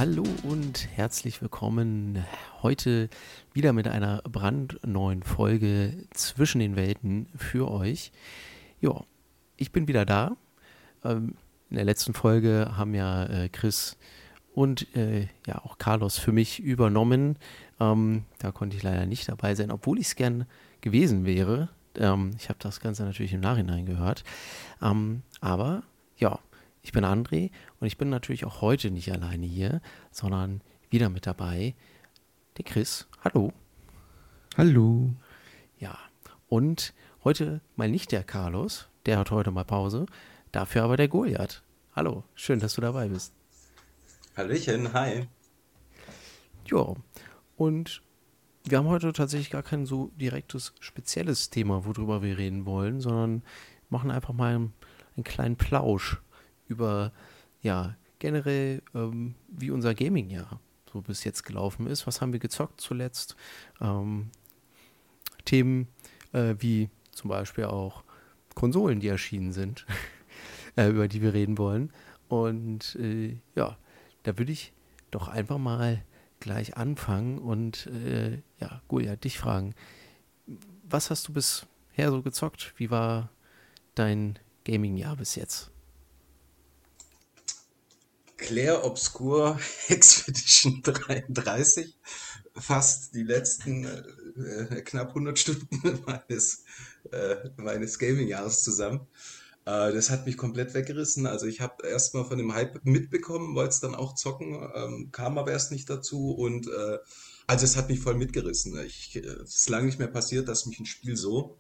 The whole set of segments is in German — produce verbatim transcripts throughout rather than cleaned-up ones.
Hallo und herzlich willkommen heute wieder mit einer brandneuen Folge zwischen den Welten für euch. Ja, ich bin wieder da. Ähm, in der letzten Folge haben ja äh, Chris und äh, ja auch Carlos für mich übernommen. Ähm, da konnte ich leider nicht dabei sein, obwohl ich es gern gewesen wäre. Ähm, ich habe das Ganze natürlich im Nachhinein gehört. Ähm, aber ja, ich bin André und ich bin natürlich auch heute nicht alleine hier, sondern wieder mit dabei der Chris. Hallo. Hallo. Ja, und heute mal nicht der Carlos, der hat heute mal Pause, dafür aber der Goliath. Hallo, schön, dass du dabei bist. Hallöchen, hi. Ja, und wir haben heute tatsächlich gar kein so direktes, spezielles Thema, worüber wir reden wollen, sondern machen einfach mal einen, einen kleinen Plausch über, ja, generell, ähm, wie unser Gaming-Jahr so bis jetzt gelaufen ist. Was haben wir gezockt zuletzt? Ähm, Themen äh, wie zum Beispiel auch Konsolen, die erschienen sind, äh, über die wir reden wollen. Und äh, ja, da würde ich doch einfach mal gleich anfangen und äh, ja, Goliath, dich fragen. Was hast du bisher so gezockt? Wie war dein Gaming-Jahr bis jetzt? Claire Obscur Expedition dreiunddreißig. Fast die letzten äh, knapp hundert Stunden meines, äh, meines Gaming-Jahres zusammen. Äh, das hat mich komplett weggerissen. Also ich habe erstmal von dem Hype mitbekommen, wollte es dann auch zocken, ähm, kam aber erst nicht dazu. Und äh, also es hat mich voll mitgerissen. Ich, äh, es ist lange nicht mehr passiert, dass mich ein Spiel so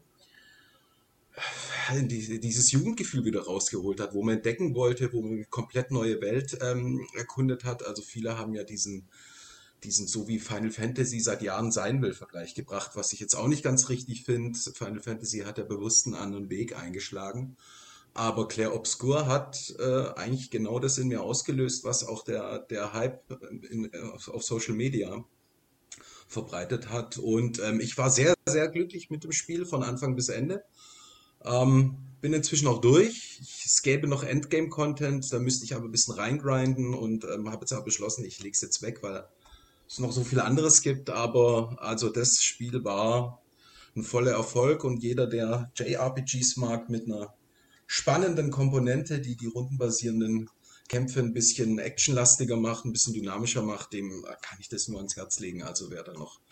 die, dieses Jugendgefühl wieder rausgeholt hat, wo man entdecken wollte, wo man eine komplett neue Welt ähm, erkundet hat. Also viele haben ja diesen, diesen so wie Final Fantasy seit Jahren sein will, Vergleich gebracht, was ich jetzt auch nicht ganz richtig finde. Final Fantasy hat ja bewusst einen anderen Weg eingeschlagen. Aber Claire Obscur hat äh, eigentlich genau das in mir ausgelöst, was auch der, der Hype in, auf, auf Social Media verbreitet hat. Und ähm, ich war sehr, sehr glücklich mit dem Spiel von Anfang bis Ende. Ähm, bin inzwischen auch durch. Ich, es gäbe noch Endgame-Content, da müsste ich aber ein bisschen reingrinden und ähm, habe jetzt aber beschlossen, ich lege es jetzt weg, weil es noch so viel anderes gibt. Aber also das Spiel war ein voller Erfolg und jeder, der J R P Gs mag mit einer spannenden Komponente, die die rundenbasierenden Kämpfe ein bisschen actionlastiger macht, ein bisschen dynamischer macht, dem kann ich das nur ans Herz legen. Also wer da noch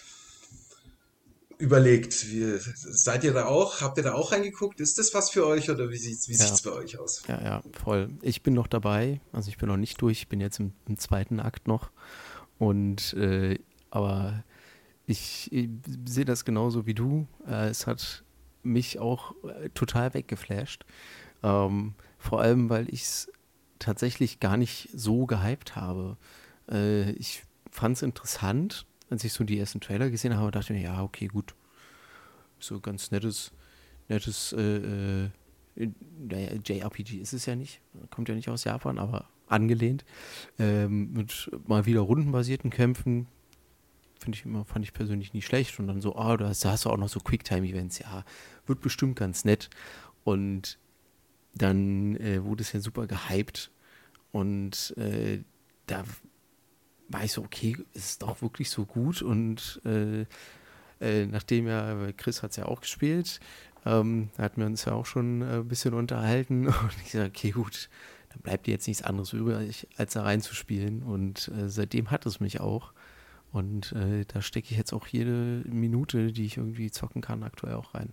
überlegt. Wie, seid ihr da auch? Habt ihr da auch reingeguckt? Ist das was für euch oder wie sieht's, wie Ja, sieht's bei euch aus? ja, ja, voll. Ich bin noch dabei, also ich bin noch nicht durch, ich bin jetzt im, im zweiten Akt noch und äh, aber ich, ich sehe das genauso wie du. Äh, es hat mich auch äh, total weggeflasht. Ähm, vor allem, weil ich es tatsächlich gar nicht so gehypt habe. Äh, ich fand es interessant, als ich so die ersten Trailer gesehen habe, dachte ich mir, ja, okay, gut. So ganz nettes, nettes, äh, äh, naja, J R P G ist es ja nicht. Kommt ja nicht aus Japan, aber angelehnt. Ähm, mit mal wieder rundenbasierten Kämpfen. Finde ich immer, fand ich persönlich nicht schlecht. Und dann so, ah, da hast, da hast du auch noch so Quicktime-Events. Ja, wird bestimmt ganz nett. Und dann äh, wurde es ja super gehypt. Und äh, da war ich so, okay, ist es doch wirklich so gut? Und äh, äh, nachdem ja, Chris hat es ja auch gespielt, ähm, da hatten wir uns ja auch schon äh, ein bisschen unterhalten. Und ich sage, okay, gut, dann bleibt dir jetzt nichts anderes übrig, als da reinzuspielen. Und äh, seitdem hat es mich auch. Und äh, da stecke ich jetzt auch jede Minute, die ich irgendwie zocken kann, aktuell auch rein.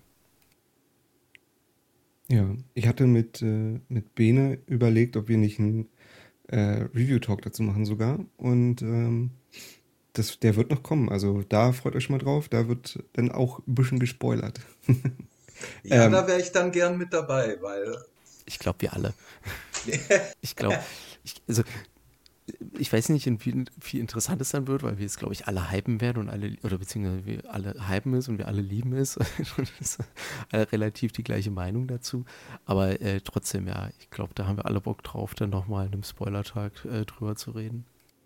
Ja, ich hatte mit, äh, mit Bene überlegt, ob wir nicht einen äh, Review-Talk dazu machen sogar. Und ähm, das, der wird noch kommen. Also da freut euch schon mal drauf. Da wird dann auch ein bisschen gespoilert. Ja, ähm, da wäre ich dann gern mit dabei, weil Ich glaube, wir alle. Ich glaube, ich, also ich weiß nicht, wie viel interessant es dann wird, weil wir es, glaube ich, alle hypen werden und alle, oder beziehungsweise wir alle hypen es und wir alle lieben es. Und es ist alle relativ die gleiche Meinung dazu. Aber äh, trotzdem, ja, ich glaube, da haben wir alle Bock drauf, dann nochmal in einem Spoiler-Tag äh, drüber zu reden.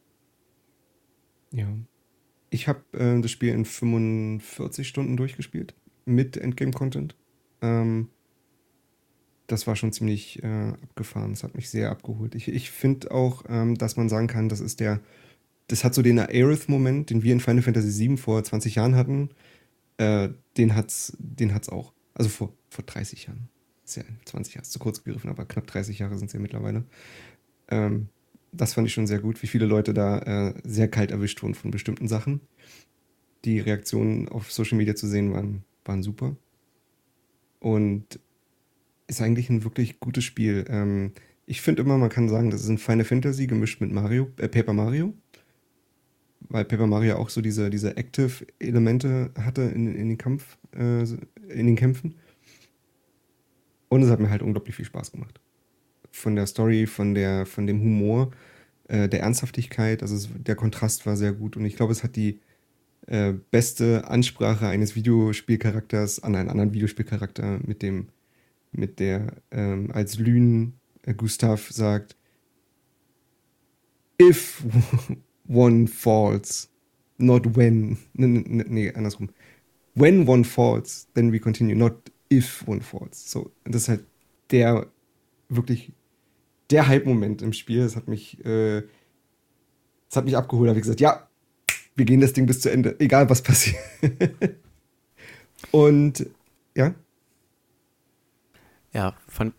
ja. Ich habe äh, das Spiel in fünfundvierzig Stunden durchgespielt. Mit Endgame-Content. Ähm, das war schon ziemlich äh, abgefahren. Das hat mich sehr abgeholt. Ich, ich finde auch, ähm, dass man sagen kann, das ist der das hat so den Aerith-Moment, den wir in Final Fantasy sieben vor zwanzig Jahren hatten, äh, den hat's, den hat's auch. Also vor, vor dreißig Jahren. Ist ja zwanzig Jahre ist zu kurz gegriffen, aber knapp dreißig Jahre sind es ja mittlerweile. Ähm, das fand ich schon sehr gut, wie viele Leute da äh, sehr kalt erwischt wurden von bestimmten Sachen. Die Reaktionen auf Social Media zu sehen waren, waren super. Und ist eigentlich ein wirklich gutes Spiel. Ähm, ich finde immer, man kann sagen, das ist ein Final Fantasy gemischt mit Mario, äh, Paper Mario. Weil Paper Mario auch so diese, diese Active-Elemente hatte in, in den Kampf, äh, in den Kämpfen. Und es hat mir halt unglaublich viel Spaß gemacht. Von der Story, von der, von dem Humor, äh, der Ernsthaftigkeit, also es, der Kontrast war sehr gut und ich glaube, es hat die äh, beste Ansprache eines Videospielcharakters an einen anderen Videospielcharakter mit dem, mit der, ähm, als Lyn äh, Gustav sagt, if one falls, not when, nee, nee, nee, andersrum. When one falls, then we continue, not if one falls. So, das ist halt der wirklich der Hype-Moment im Spiel. Das hat mich, äh, das hat mich abgeholt. Da habe ich gesagt, ja, wir gehen das Ding bis zu Ende, egal was passiert. Und ja. Ja, fand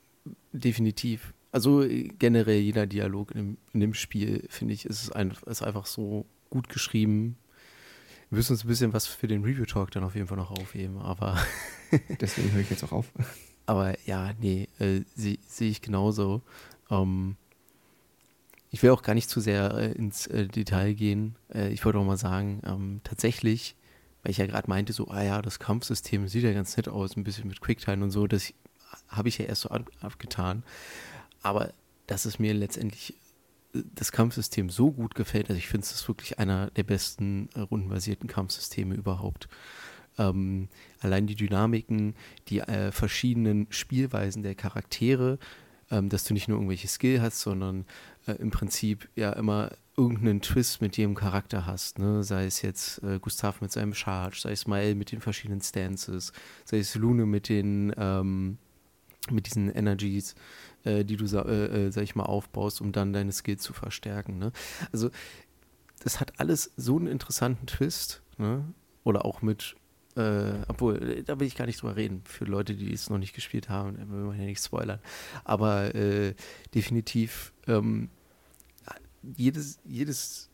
definitiv. Also äh, generell jeder Dialog in dem, in dem Spiel, finde ich, ist, ein, ist einfach so gut geschrieben. Wir müssen uns ein bisschen was für den Review-Talk dann auf jeden Fall noch aufheben, aber deswegen höre ich jetzt auch auf. Aber ja, nee, äh, sehe seh ich genauso. Ähm, ich will auch gar nicht zu sehr äh, ins äh, Detail gehen. Äh, ich wollte auch mal sagen, ähm, tatsächlich, weil ich ja gerade meinte, so, ah ja, das Kampfsystem sieht ja ganz nett aus, ein bisschen mit Quicktime und so, das habe ich ja erst so ab abgetan. Aber dass es mir letztendlich äh, das Kampfsystem so gut gefällt, also ich finde es ist wirklich einer der besten äh, rundenbasierten Kampfsysteme überhaupt. Ähm, allein die Dynamiken, die äh, verschiedenen Spielweisen der Charaktere, ähm, dass du nicht nur irgendwelche Skill hast, sondern äh, im Prinzip ja immer irgendeinen Twist mit jedem Charakter hast, ne? Sei es jetzt äh, Gustav mit seinem Charge, sei es Mael mit den verschiedenen Stances, sei es Lune mit den ähm, mit diesen Energies, äh, die du, äh, äh, sag ich mal, aufbaust, um dann deine Skills zu verstärken, ne? Also das hat alles so einen interessanten Twist, ne? Oder auch mit Äh, obwohl, da will ich gar nicht drüber reden. Für Leute, die es noch nicht gespielt haben, will man ja nicht spoilern. Aber äh, definitiv ähm, jedes, jedes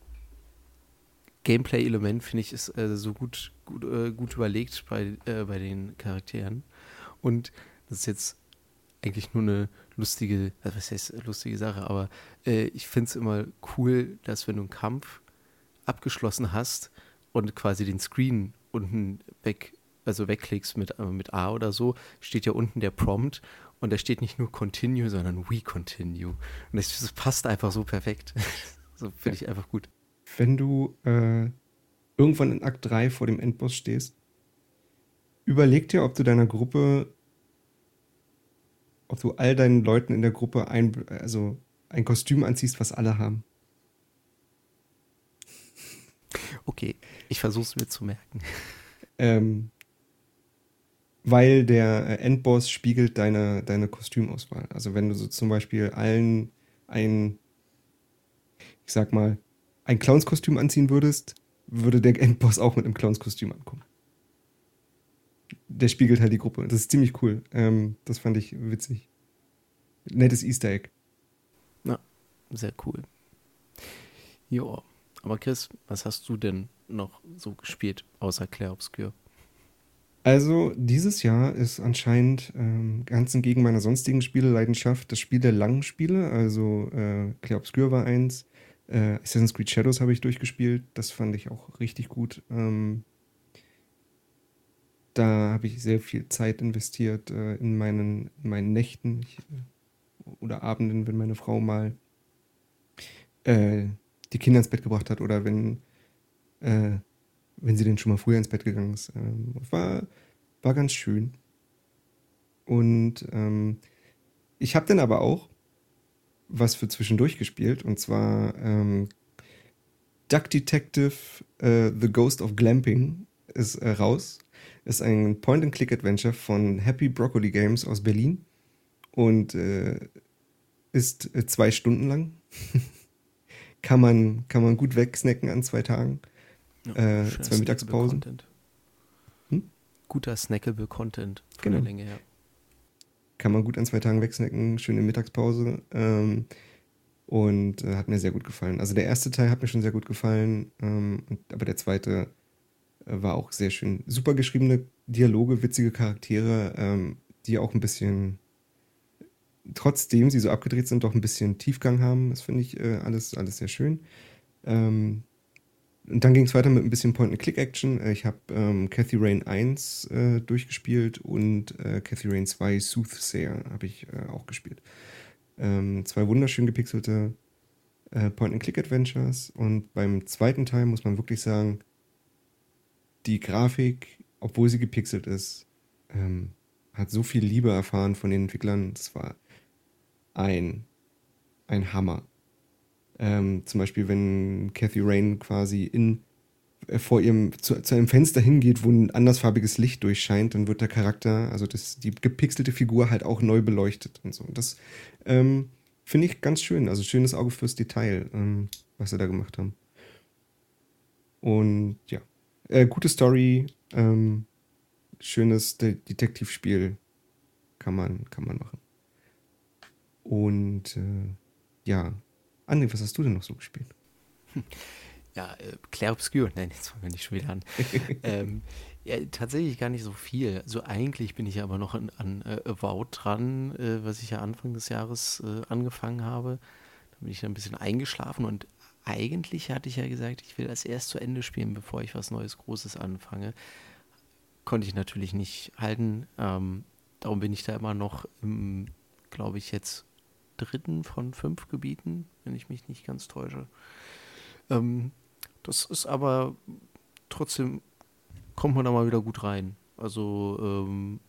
Gameplay-Element, finde ich, ist äh, so gut, gut, äh, gut überlegt bei, äh, bei den Charakteren. Und das ist jetzt eigentlich nur eine lustige, also was heißt lustige Sache, aber äh, ich finde es immer cool, dass wenn du einen Kampf abgeschlossen hast und quasi den Screen unten weg, also wegklickst mit, äh, mit A oder so, steht ja unten der Prompt und da steht nicht nur Continue, sondern We Continue. Und das, das passt einfach so perfekt. So finde ich einfach gut. Wenn du äh, irgendwann in Akt drei vor dem Endboss stehst, überleg dir, ob du deiner Gruppe, ob du all deinen Leuten in der Gruppe ein, also ein Kostüm anziehst, was alle haben. Okay, ich versuche es mir zu merken. Ähm, weil der Endboss spiegelt deine, deine Kostümauswahl. Also wenn du so zum Beispiel allen ein, ich sag mal, ein Clownskostüm anziehen würdest, würde der Endboss auch mit einem Clownskostüm ankommen. Der spiegelt halt die Gruppe. Das ist ziemlich cool. Ähm, das fand ich witzig. Nettes Easter Egg. Ja, sehr cool. Jo. Aber Chris, was hast du denn noch so gespielt, außer Clair Obscur? Also, dieses Jahr ist anscheinend ähm, ganz entgegen meiner sonstigen Spieleleidenschaft das Spiel der langen Spiele. Also, äh, Clair Obscur war eins. Äh, Assassin's Creed Shadows habe ich durchgespielt. Das fand ich auch richtig gut. Ähm, da habe ich sehr viel Zeit investiert äh, in, meinen, in meinen Nächten ich, oder Abenden, wenn meine Frau mal äh, die Kinder ins Bett gebracht hat oder wenn, äh, wenn sie denn schon mal früher ins Bett gegangen ist. Ähm, war, war ganz schön. Und ähm, ich habe dann aber auch was für zwischendurch gespielt und zwar ähm, Duck Detective äh, The Ghost of Glamping ist äh, raus. Ist ein Point-and-Click-Adventure von Happy Broccoli Games aus Berlin und äh, ist äh, zwei Stunden lang. kann man, kann man gut wegsnacken an zwei Tagen. Ja, Äh, schöner zwei Mittagspausen. Snackable-Content. Hm? Guter Snackable-Content von Genau. der Länge her. Kann man gut an zwei Tagen wegsnacken, schöne Mittagspause. Ähm, und äh, hat mir sehr gut gefallen. Also der erste Teil hat mir schon sehr gut gefallen, ähm, und, aber der zweite äh, war auch sehr schön. Super geschriebene Dialoge, witzige Charaktere, ähm, die auch ein bisschen, trotzdem sie so abgedreht sind, doch ein bisschen Tiefgang haben. Das finde ich äh, alles, alles sehr schön. Ähm, und dann ging es weiter mit ein bisschen Point-and-Click-Action. Äh, Ich habe ähm, Cathy Rain eins äh, durchgespielt und äh, Cathy Rain zwei Soothsayer habe ich äh, auch gespielt. Ähm, zwei wunderschön gepixelte äh, Point-and-Click-Adventures. Und beim zweiten Teil muss man wirklich sagen, die Grafik, obwohl sie gepixelt ist, ähm, hat so viel Liebe erfahren von den Entwicklern. Das war ein, ein Hammer. Ähm, zum Beispiel, wenn Cathy Rain quasi in, äh, vor ihrem, zu, zu einem Fenster hingeht, wo ein andersfarbiges Licht durchscheint, dann wird der Charakter, also das, die gepixelte Figur halt auch neu beleuchtet und so. Das ähm, finde ich ganz schön. Also schönes Auge fürs Detail, ähm, was sie da gemacht haben. Und ja, äh, gute Story, ähm, schönes De Detektivspiel kann man, kann man machen. Und äh, ja, André, was hast du denn noch so gespielt? Ja, äh, Clair Obscur, nein, jetzt fangen wir nicht schon wieder an. ähm, ja, tatsächlich gar nicht so viel. Also eigentlich bin ich ja aber noch an, an äh, Avowed dran, äh, was ich ja Anfang des Jahres äh, angefangen habe. Da bin ich dann ein bisschen eingeschlafen und eigentlich hatte ich ja gesagt, ich will das erst zu Ende spielen, bevor ich was Neues, Großes anfange. Konnte ich natürlich nicht halten. Ähm, darum bin ich da immer noch im, glaube ich, jetzt dritten von fünf Gebieten, wenn ich mich nicht ganz täusche. Ähm, das ist aber trotzdem, kommt man da mal wieder gut rein. Also ähm,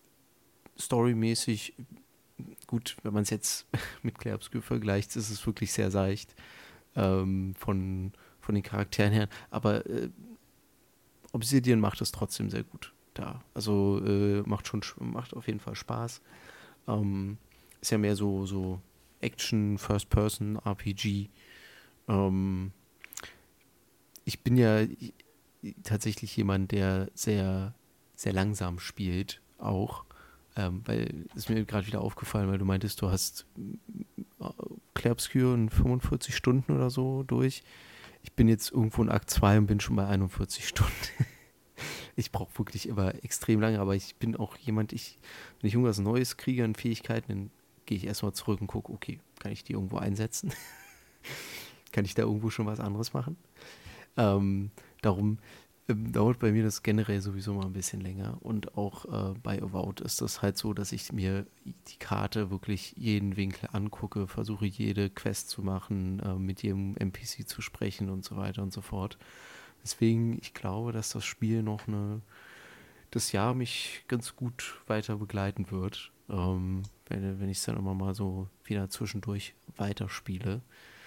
storymäßig, gut, wenn man es jetzt mit Clair Obscur vergleicht, ist es wirklich sehr seicht ähm, von, von den Charakteren her. Aber äh, Obsidian macht es trotzdem sehr gut da. Also äh, macht schon macht auf jeden Fall Spaß. Ähm, ist ja mehr so, so Action, First-Person, R P G. Ähm, ich bin ja tatsächlich jemand, der sehr, sehr langsam spielt, auch. Ähm, weil ist mir gerade wieder aufgefallen, weil du meintest, du hast äh, Clair Obscur in fünfundvierzig Stunden oder so durch. Ich bin jetzt irgendwo in Akt zwei und bin schon bei einundvierzig Stunden. Ich brauche wirklich immer extrem lange, aber ich bin auch jemand, ich, wenn ich irgendwas Neues kriege an Fähigkeiten, dann gehe ich erstmal zurück und gucke, okay, kann ich die irgendwo einsetzen? Kann ich da irgendwo schon was anderes machen? Ähm, darum ähm, dauert bei mir das generell sowieso mal ein bisschen länger. Und auch äh, bei Avowed ist das halt so, dass ich mir die Karte wirklich jeden Winkel angucke, versuche jede Quest zu machen, äh, mit jedem N P C zu sprechen und so weiter und so fort. Deswegen, ich glaube, dass das Spiel noch eine, das Jahr mich ganz gut weiter begleiten wird, ähm, wenn, wenn ich es dann immer mal so wieder zwischendurch weiterspiele.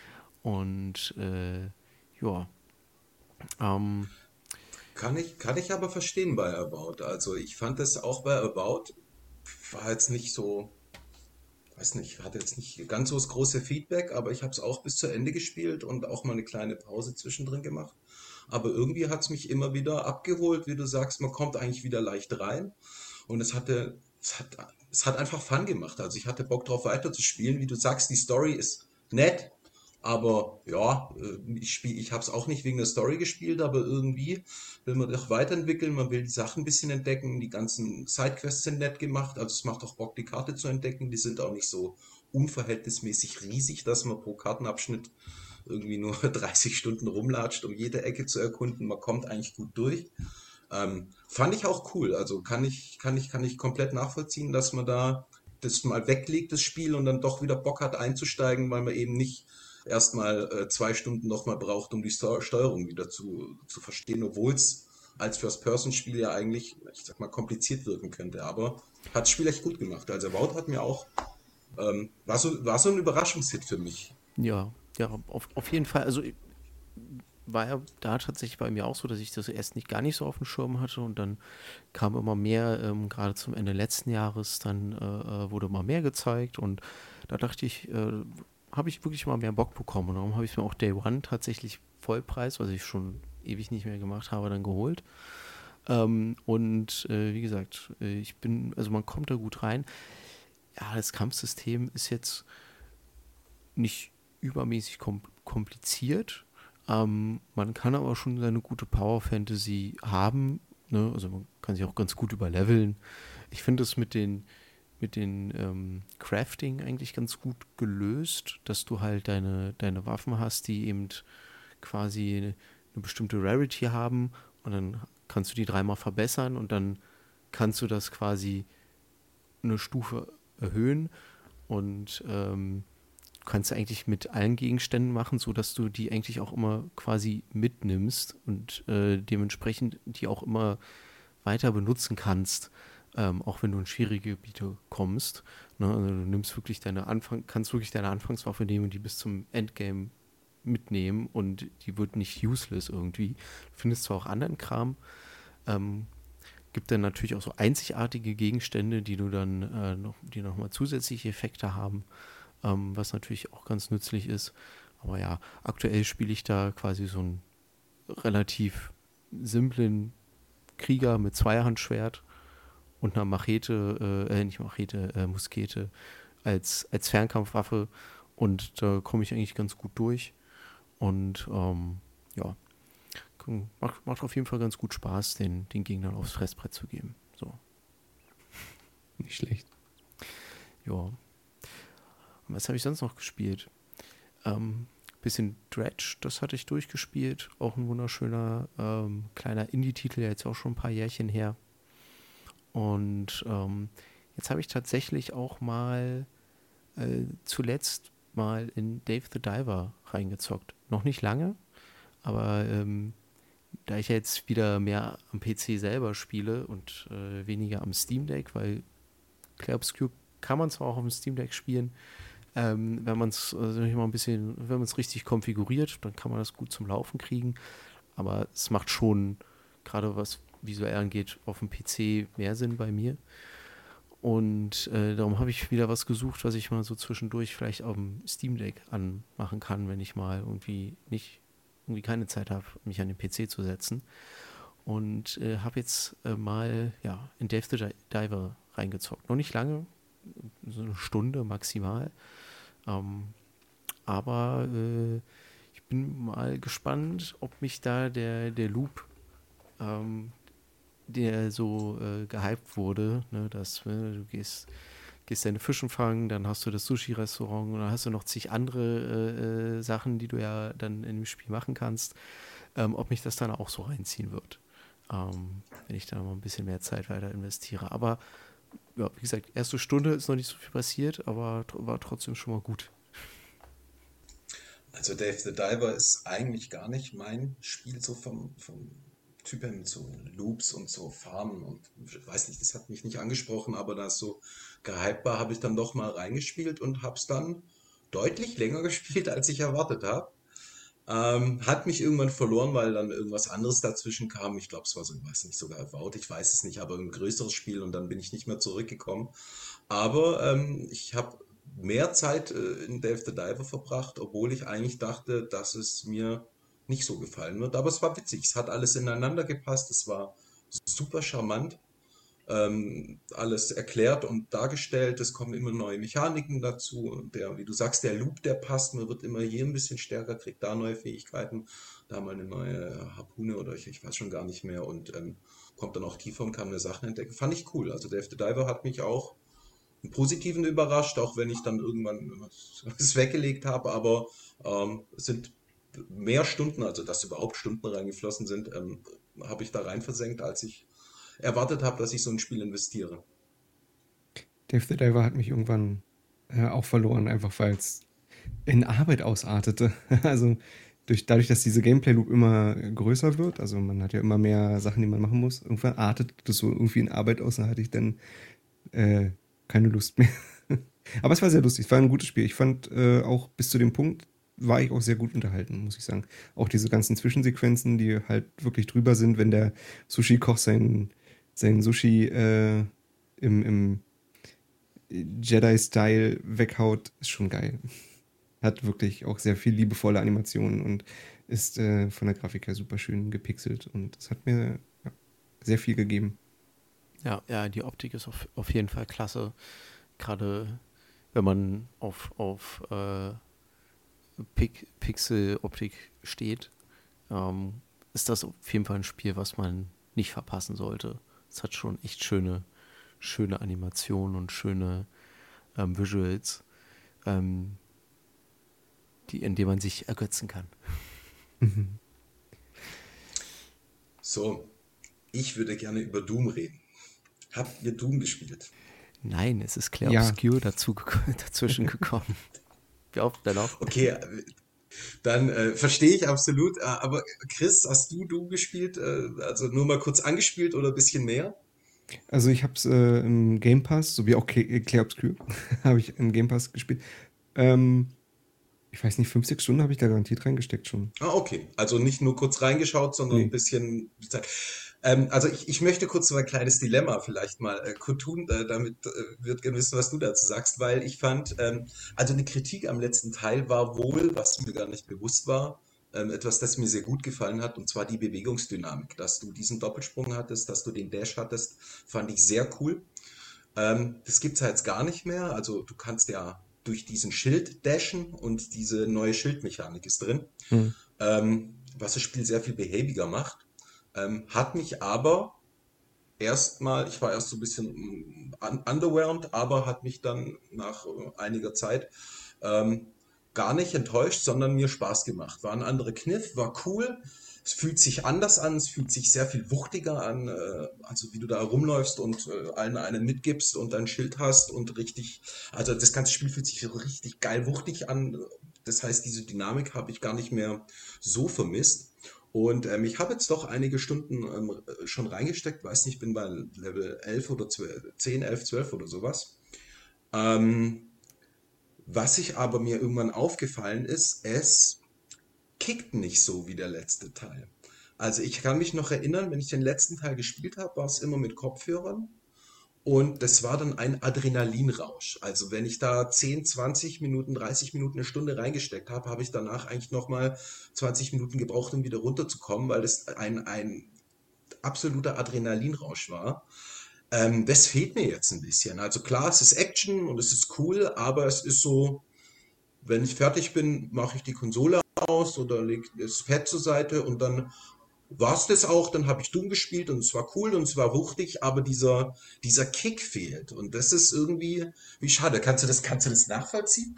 Und äh, ja, ähm, Kann ich, kann ich aber verstehen bei About. Also ich fand es auch bei About, war jetzt nicht so, weiß nicht, hatte jetzt nicht ganz so das große Feedback, aber ich habe es auch bis zu Ende gespielt und auch mal eine kleine Pause zwischendrin gemacht. Aber irgendwie hat es mich immer wieder abgeholt, wie du sagst, man kommt eigentlich wieder leicht rein. Und es hatte, es hat, es hat einfach Fun gemacht. Also ich hatte Bock drauf weiterzuspielen. Wie du sagst, die Story ist nett, aber ja, äh, ich spiel, ich habe es auch nicht wegen der Story gespielt, aber irgendwie will man doch weiterentwickeln, man will die Sachen ein bisschen entdecken, die ganzen Sidequests sind nett gemacht, also es macht auch Bock, die Karte zu entdecken, die sind auch nicht so unverhältnismäßig riesig, dass man pro Kartenabschnitt irgendwie nur dreißig Stunden rumlatscht, um jede Ecke zu erkunden, man kommt eigentlich gut durch. Ähm, fand ich auch cool. Also kann ich, kann ich, kann ich komplett nachvollziehen, dass man da das mal weglegt, das Spiel, und dann doch wieder Bock hat einzusteigen, weil man eben nicht erstmal äh, zwei Stunden nochmal braucht, um die Steu- Steuerung wieder zu, zu verstehen, obwohl es als First-Person-Spiel ja eigentlich, ich sag mal, kompliziert wirken könnte. Aber hat das Spiel echt gut gemacht. Also About hat mir auch, ähm, war so, war so ein Überraschungshit für mich. ja, ja, auf, auf jeden Fall. Also war ja da tatsächlich bei mir auch so, dass ich das erst nicht gar nicht so auf dem Schirm hatte und dann kam immer mehr, ähm, gerade zum Ende letzten Jahres, dann äh, äh, wurde immer mehr gezeigt und da dachte ich, äh, habe ich wirklich mal mehr Bock bekommen. Und darum habe ich mir auch Day One tatsächlich Vollpreis, was ich schon ewig nicht mehr gemacht habe, dann geholt. Ähm, und äh, wie gesagt, äh, ich bin, also man kommt da gut rein. Ja, das Kampfsystem ist jetzt nicht übermäßig kom kompliziert. Ähm, man kann aber schon seine gute Power Fantasy haben. Ne? Also man kann sich auch ganz gut überleveln. Ich finde es mit den mit den ähm, Crafting eigentlich ganz gut gelöst, dass du halt deine, deine Waffen hast, die eben quasi eine, eine bestimmte Rarity haben und dann kannst du die dreimal verbessern und dann kannst du das quasi eine Stufe erhöhen und ähm, kannst du eigentlich mit allen Gegenständen machen, sodass du die eigentlich auch immer quasi mitnimmst und äh, dementsprechend die auch immer weiter benutzen kannst, ähm, auch wenn du in schwierige Gebiete kommst. Ne? Also du nimmst wirklich deine Anfang, kannst wirklich deine Anfangswaffe nehmen und die bis zum Endgame mitnehmen und die wird nicht useless irgendwie. Du findest zwar auch anderen Kram, ähm, gibt dann natürlich auch so einzigartige Gegenstände, die du dann äh, noch, die nochmal zusätzliche Effekte haben, ähm, was natürlich auch ganz nützlich ist. Aber ja, aktuell spiele ich da quasi so einen relativ simplen Krieger mit Zweihandschwert und einer Machete, äh, äh, nicht Machete, äh, Muskete als, als Fernkampfwaffe und da komme ich eigentlich ganz gut durch und ähm, ja, macht, macht auf jeden Fall ganz gut Spaß, den, den Gegnern aufs Fressbrett zu geben. So. Nicht schlecht. Ja. Und was habe ich sonst noch gespielt? Ähm, bisschen Dredge, das hatte ich durchgespielt. Auch ein wunderschöner ähm, kleiner Indie-Titel, jetzt auch schon ein paar Jährchen her. Und ähm, jetzt habe ich tatsächlich auch mal äh, zuletzt mal in Dave the Diver reingezockt. Noch nicht lange, aber ähm, da ich jetzt wieder mehr am P C selber spiele und äh, weniger am Steam Deck, weil Clair Obscur kann man zwar auch auf dem Steam Deck spielen, ähm, wenn man es also mal ein bisschen, wenn man es richtig konfiguriert, dann kann man das gut zum Laufen kriegen. Aber es macht schon, gerade was visuell angeht, auf dem P C mehr Sinn bei mir. Und äh, darum habe ich wieder was gesucht, was ich mal so zwischendurch vielleicht auf dem Steam Deck anmachen kann, wenn ich mal irgendwie nicht, irgendwie keine Zeit habe, mich an den P C zu setzen. Und äh, habe jetzt äh, mal ja, in Dave the Diver reingezockt. Noch nicht lange, so eine Stunde maximal. Ähm, aber äh, ich bin mal gespannt, ob mich da der, der Loop, ähm, der so äh, gehypt wurde, ne, dass äh, du gehst, gehst deine Fischen fangen, dann hast du das Sushi-Restaurant und dann hast du noch zig andere äh, äh, Sachen, die du ja dann in dem Spiel machen kannst, ähm, ob mich das dann auch so reinziehen wird, ähm, wenn ich da mal ein bisschen mehr Zeit weiter investiere. Aber ja, wie gesagt, erste Stunde ist noch nicht so viel passiert, aber tr- war trotzdem schon mal gut. Also Dave the Diver ist eigentlich gar nicht mein Spiel so vom, vom Typ her mit so Loops und so Farmen und ich weiß nicht, das hat mich nicht angesprochen, aber da es so gehypt war, habe ich dann doch mal reingespielt und habe es dann deutlich länger gespielt, als ich erwartet habe. Ähm, hat mich irgendwann verloren, weil dann irgendwas anderes dazwischen kam. Ich glaube, es war so, ich weiß nicht, sogar Avowed, ich weiß es nicht, aber ein größeres Spiel und dann bin ich nicht mehr zurückgekommen. Aber ähm, ich habe mehr Zeit äh, in Dave the Diver verbracht, obwohl ich eigentlich dachte, dass es mir nicht so gefallen wird. Aber es war witzig, es hat alles ineinander gepasst, es war super charmant, ähm, alles erklärt und dargestellt. Es kommen immer neue Mechaniken dazu. Und der, wie du sagst, der Loop, der passt. Man wird immer hier ein bisschen stärker, kriegt da neue Fähigkeiten, da mal eine neue Harpune oder ich, ich weiß schon gar nicht mehr. Und ähm, kommt dann auch tiefer und kann neue Sachen entdecken. Fand ich cool. Also Dave the Diver hat mich auch im Positiven überrascht, auch wenn ich dann irgendwann es weggelegt habe. Aber ähm, es sind mehr Stunden, also dass überhaupt Stunden reingeflossen sind, ähm, habe ich da rein versenkt, als ich erwartet habe, dass ich so ein Spiel investiere. Dave the Diver hat mich irgendwann äh, auch verloren, einfach weil es in Arbeit ausartete. Also durch, dadurch, dass diese Gameplay-Loop immer größer wird, also man hat ja immer mehr Sachen, die man machen muss, irgendwann artet das so irgendwie in Arbeit aus, dann hatte ich dann äh, keine Lust mehr. Aber es war sehr lustig, es war ein gutes Spiel. Ich fand äh, auch bis zu dem Punkt war ich auch sehr gut unterhalten, muss ich sagen. Auch diese ganzen Zwischensequenzen, die halt wirklich drüber sind, wenn der Sushi-Koch sein, sein Sushi äh, im, im Jedi-Style weghaut, ist schon geil. hat wirklich auch sehr viel liebevolle Animationen und ist äh, von der Grafik her super schön gepixelt und es hat mir ja, sehr viel gegeben. Ja, ja, die Optik ist auf, auf jeden Fall klasse. Gerade wenn man auf, auf äh, Pix Pixel-Optik steht, ähm, ist das auf jeden Fall ein Spiel, was man nicht verpassen sollte. Es hat schon echt schöne, schöne Animationen und schöne ähm, Visuals, ähm, die, in denen man sich ergötzen kann. Mhm. So, ich würde gerne über Doom reden. Habt ihr Doom gespielt? Nein, es ist Clair Ja, Obscur dazu, dazwischen gekommen. Wie oft denn auch? Okay, äh, dann äh, verstehe ich absolut. Äh, aber Chris, hast du Doom gespielt? Äh, also nur mal kurz angespielt oder ein bisschen mehr? also ich habe es äh, im Game Pass, so wie auch Cl- Clair Obscur, habe ich im Game Pass gespielt. Ähm, ich weiß nicht, fünf, sechs Stunden habe ich da garantiert reingesteckt schon. Ah, okay. Also nicht nur kurz reingeschaut, sondern ein Nee. bisschen Zeit. Ähm, also ich, ich möchte kurz so ein kleines Dilemma vielleicht mal äh, kundtun, äh, damit äh, wird gerne wissen, was du dazu sagst, weil ich fand, ähm, also eine Kritik am letzten Teil war wohl, was mir gar nicht bewusst war, ähm, etwas, das mir sehr gut gefallen hat, und zwar die Bewegungsdynamik. Dass du diesen Doppelsprung hattest, dass du den Dash hattest, fand ich sehr cool. Ähm, das gibt's ja jetzt gar nicht mehr. Also du kannst ja durch diesen Schild dashen und diese neue Schildmechanik ist drin, Hm. ähm, was das Spiel sehr viel behäbiger macht. Ähm, hat mich aber erstmal, ich war erst so ein bisschen mm, un underwhelmed, aber hat mich dann nach äh, einiger Zeit ähm, gar nicht enttäuscht, sondern mir Spaß gemacht. War ein anderer Kniff, war cool. Es fühlt sich anders an, es fühlt sich sehr viel wuchtiger an, äh, also wie du da rumläufst und äh, allen einen mitgibst und dein Schild hast und richtig, also das ganze Spiel fühlt sich so richtig geil wuchtig an. Das heißt, diese Dynamik habe ich gar nicht mehr so vermisst. Und ähm, ich habe jetzt doch einige Stunden ähm, schon reingesteckt, weiß nicht, ich bin bei Level elf oder zwölf, zehn, elf, zwölf oder sowas. Ähm, was ich aber mir irgendwann aufgefallen ist, es kickt nicht so wie der letzte Teil. Also ich kann mich noch erinnern, wenn ich den letzten Teil gespielt habe, war es immer mit Kopfhörern. Und das war dann ein Adrenalinrausch. Also wenn ich da zehn, zwanzig Minuten, dreißig Minuten, eine Stunde reingesteckt habe, habe ich danach eigentlich nochmal zwanzig Minuten gebraucht, um wieder runterzukommen, weil das ein, ein absoluter Adrenalinrausch war. Ähm, das fehlt mir jetzt ein bisschen. Also klar, es ist Action und es ist cool, aber es ist so, wenn ich fertig bin, mache ich die Konsole aus oder lege das Pad zur Seite und dann war es das auch. Dann habe ich Doom gespielt und es war cool und es war wuchtig, aber dieser, dieser Kick fehlt. Und das ist irgendwie, wie schade. Kannst du das, kannst du das nachvollziehen?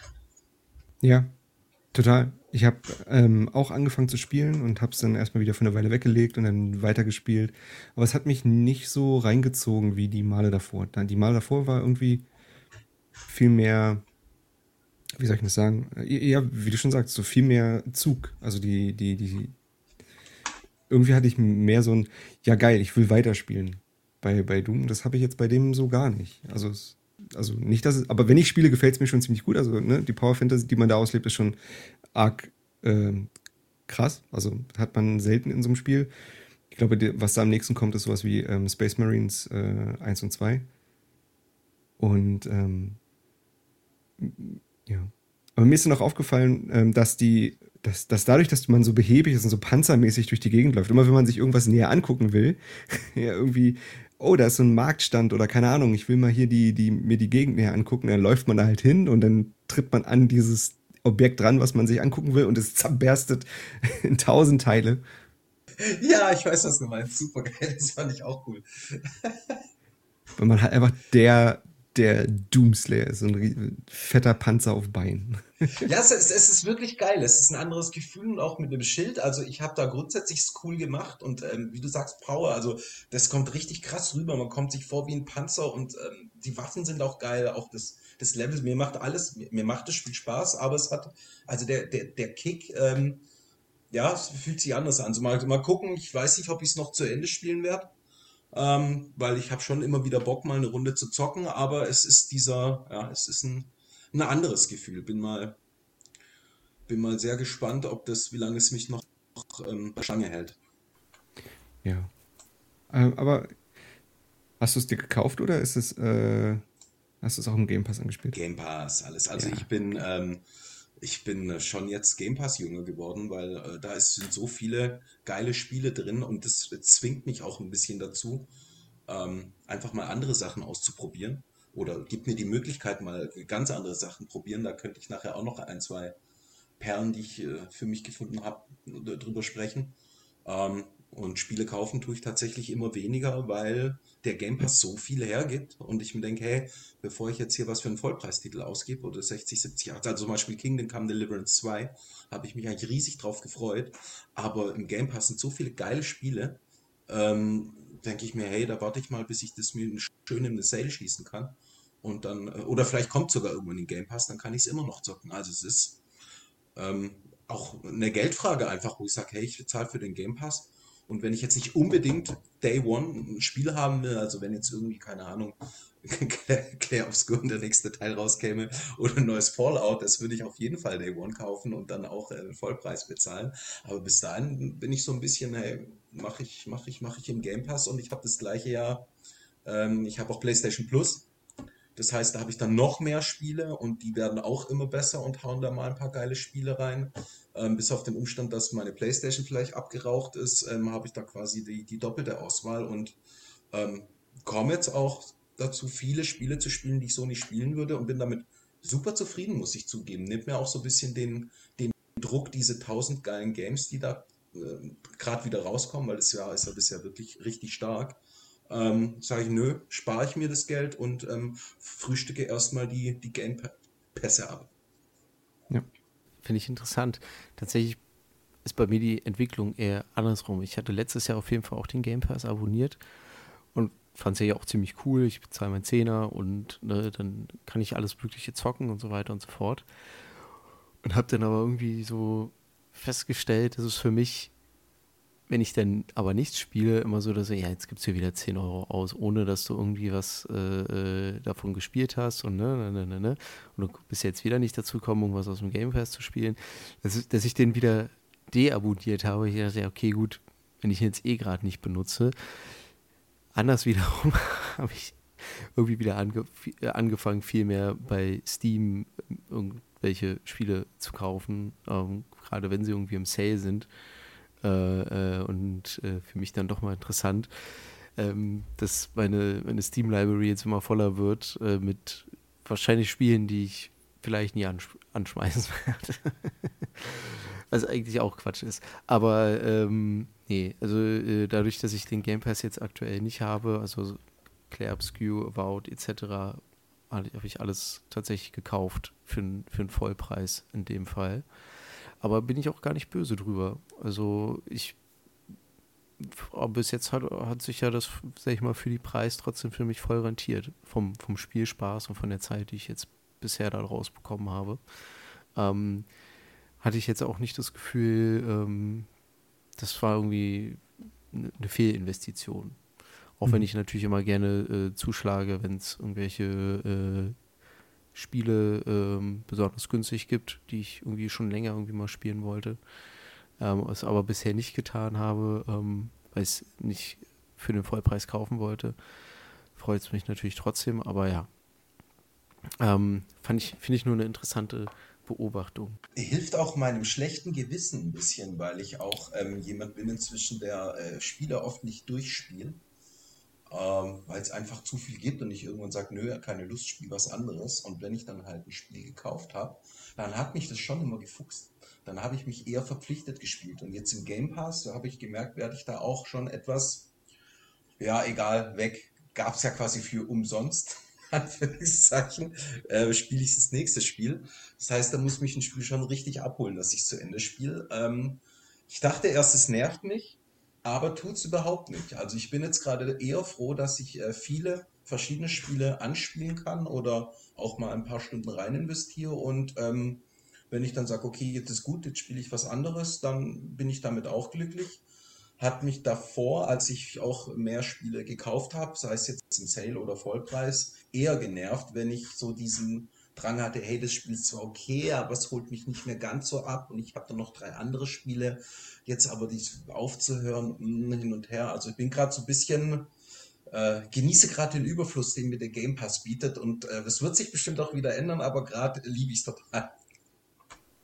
Ja, total. Ich habe ähm, auch angefangen zu spielen und habe es dann erstmal wieder für eine Weile weggelegt und dann weitergespielt. Aber es hat mich nicht so reingezogen wie die Male davor. Da- Die Male davor war irgendwie viel mehr, wie soll ich das sagen? Äh, Ja, wie du schon sagst, so viel mehr Zug. Also die, die, die, irgendwie hatte ich mehr so ein, ja geil, ich will weiterspielen bei, bei Doom. Das habe ich jetzt bei dem so gar nicht. Also, es, also nicht, dass es, aber wenn ich spiele, gefällt es mir schon ziemlich gut. Also ne, die Power Fantasy, die man da auslebt, ist schon arg ähm, krass. Also hat man selten in so einem Spiel. Ich glaube, die, was da am nächsten kommt, ist sowas wie ähm, Space Marines äh, eins und zwei. Und ähm, ja. Aber mir ist dann auch aufgefallen, ähm, dass die, dass, dass dadurch, dass man so behäbig ist und so panzermäßig durch die Gegend läuft, immer wenn man sich irgendwas näher angucken will, ja, irgendwie, oh, da ist so ein Marktstand oder keine Ahnung, ich will mal hier die, die, mir die Gegend näher angucken, dann läuft man da halt hin und dann tritt man an dieses Objekt dran, was man sich angucken will und es zerberstet in tausend Teile. Ja, ich weiß, was du meinst. Super geil. Das fand ich auch cool. Weil man halt einfach der, der Doomslayer ist, so ein rie- fetter Panzer auf Beinen. Ja, es ist, es ist wirklich geil. Es ist ein anderes Gefühl und auch mit dem Schild. Also ich habe da grundsätzlich es cool gemacht und ähm, wie du sagst, Power, also das kommt richtig krass rüber. Man kommt sich vor wie ein Panzer und ähm, die Waffen sind auch geil. Auch das, das Level, mir macht alles, mir, mir macht das Spiel Spaß, aber es hat, also der, der, der Kick, ähm, ja, es fühlt sich anders an. Also mal, mal gucken, ich weiß nicht, ob ich es noch zu Ende spielen werde, ähm, weil ich habe schon immer wieder Bock, mal eine Runde zu zocken, aber es ist dieser, ja, es ist ein, ein anderes Gefühl. Bin mal bin mal sehr gespannt, ob das, wie lange es mich noch ähm, bei Stange hält. Ja. Ähm, aber hast du es dir gekauft oder ist es, äh, hast du es auch im Game Pass angespielt? Game Pass, alles. Also ich Ja, bin, okay. ähm, Ich bin äh, schon jetzt Game Pass-Jünger geworden, weil äh, da ist, sind so viele geile Spiele drin und das zwingt mich auch ein bisschen dazu, ähm, einfach mal andere Sachen auszuprobieren. Oder gibt mir die Möglichkeit, mal ganz andere Sachen probieren. Da könnte ich nachher auch noch ein, zwei Perlen, die ich äh, für mich gefunden habe, drüber sprechen. Ähm, und Spiele kaufen tue ich tatsächlich immer weniger, weil der Game Pass so viel hergibt und ich mir denke, hey, bevor ich jetzt hier was für einen Vollpreistitel ausgebe oder sechzig, siebzig, achtzig, also zum Beispiel Kingdom Come Deliverance zwei, habe ich mich eigentlich riesig drauf gefreut, aber im Game Pass sind so viele geile Spiele, ähm, denke ich mir, hey, da warte ich mal, bis ich das mir schön in eine Sale schießen kann und dann, äh, oder vielleicht kommt sogar irgendwann in den Game Pass, dann kann ich es immer noch zocken. Also es ist ähm, auch eine Geldfrage einfach, wo ich sage, hey, ich bezahle für den Game Pass. Und wenn ich jetzt nicht unbedingt Day One ein Spiel haben will, also wenn jetzt irgendwie, keine Ahnung, Clair Obscur der nächste Teil rauskäme oder ein neues Fallout, das würde ich auf jeden Fall Day One kaufen und dann auch äh, Vollpreis bezahlen. Aber bis dahin bin ich so ein bisschen, hey, mache ich, mache ich, mache ich im Game Pass und ich habe das gleiche Jahr, ähm, ich habe auch PlayStation Plus. Das heißt, da habe ich dann noch mehr Spiele und die werden auch immer besser und hauen da mal ein paar geile Spiele rein. Ähm, bis auf den Umstand, dass meine PlayStation vielleicht abgeraucht ist, ähm, habe ich da quasi die, die doppelte Auswahl und ähm, komme jetzt auch dazu, viele Spiele zu spielen, die ich so nicht spielen würde und bin damit super zufrieden, muss ich zugeben. Nimmt mir auch so ein bisschen den, den Druck, diese tausend geilen Games, die da äh, gerade wieder rauskommen, weil das Jahr ist ja bisher wirklich richtig stark. Ähm, sage ich, nö, spare ich mir das Geld und ähm, frühstücke erstmal die, die Game-Pässe ab. Ja. Finde ich interessant. Tatsächlich ist bei mir die Entwicklung eher andersrum. Ich hatte letztes Jahr auf jeden Fall auch den Game Pass abonniert und fand es ja auch ziemlich cool. Ich bezahle meinen Zehner und ne, dann kann ich alles Mögliche zocken und so weiter und so fort. Und habe dann aber irgendwie so festgestellt, dass es für mich, wenn ich dann aber nichts spiele, immer so, dass ich, ja, jetzt gibt es hier wieder zehn Euro aus, ohne dass du irgendwie was äh, äh, davon gespielt hast und ne, ne, ne, ne, ne. Und du bist jetzt wieder nicht dazu gekommen, irgendwas aus dem Game Pass zu spielen. Dass, dass ich den wieder deabonniert habe. Ich dachte, ja, okay, gut, wenn ich ihn jetzt eh gerade nicht benutze. Anders wiederum habe ich irgendwie wieder ange angefangen, viel mehr bei Steam irgendwelche Spiele zu kaufen, ähm, gerade wenn sie irgendwie im Sale sind. Äh, äh, und äh, für mich dann doch mal interessant, ähm, dass meine, meine Steam-Library jetzt immer voller wird äh, mit wahrscheinlich Spielen, die ich vielleicht nie ansch anschmeißen werde. Was eigentlich auch Quatsch ist. Aber ähm, nee, also äh, dadurch, dass ich den Game Pass jetzt aktuell nicht habe, also Clair Obscur, Avowed et cetera, habe ich alles tatsächlich gekauft für, für einen Vollpreis in dem Fall. Aber bin ich auch gar nicht böse drüber. Also ich, bis jetzt hat, hat sich ja das, sag ich mal, für die Preis trotzdem für mich voll rentiert. Vom, vom Spielspaß und von der Zeit, die ich jetzt bisher da rausbekommen habe. Ähm, hatte ich jetzt auch nicht das Gefühl, ähm, das war irgendwie eine Fehlinvestition. Auch mhm. wenn ich natürlich immer gerne äh, zuschlage, wenn es irgendwelche äh, Spiele ähm, besonders günstig gibt, die ich irgendwie schon länger irgendwie mal spielen wollte. Ähm, es aber bisher nicht getan habe, ähm, weil ich es nicht für den Vollpreis kaufen wollte. Freut es mich natürlich trotzdem, aber ja. Ähm, fand ich, finde ich nur eine interessante Beobachtung. Hilft auch meinem schlechten Gewissen ein bisschen, weil ich auch ähm, jemand bin inzwischen, der äh, Spiele oft nicht durchspielt, ähm, weil es einfach zu viel gibt und ich irgendwann sage, nö, keine Lust, spiel was anderes. Und wenn ich dann halt ein Spiel gekauft habe, dann hat mich das schon immer gefuchst. Dann habe ich mich eher verpflichtet gespielt. Und jetzt im Game Pass, da habe ich gemerkt, werde ich da auch schon etwas, ja, egal, weg. Gab es ja quasi für umsonst. Anführungszeichen, äh, spiele ich das nächste Spiel. Das heißt, da muss mich ein Spiel schon richtig abholen, dass ich es zu Ende spiele. Ähm, ich dachte erst, es nervt mich, aber tut es überhaupt nicht. Also ich bin jetzt gerade eher froh, dass ich äh, viele verschiedene Spiele anspielen kann oder auch mal ein paar Stunden rein investiere und ähm, wenn ich dann sage, okay, jetzt ist gut, jetzt spiele ich was anderes, dann bin ich damit auch glücklich. Hat mich davor, als ich auch mehr Spiele gekauft habe, sei es jetzt im Sale oder Vollpreis, eher genervt, wenn ich so diesen Drang hatte, hey, das Spiel ist zwar okay, aber es holt mich nicht mehr ganz so ab und ich habe dann noch drei andere Spiele, jetzt aber die aufzuhören, hin und her. Also ich bin gerade so ein bisschen, äh, genieße gerade den Überfluss, den mir der Game Pass bietet und äh, das wird sich bestimmt auch wieder ändern, aber gerade liebe ich es total.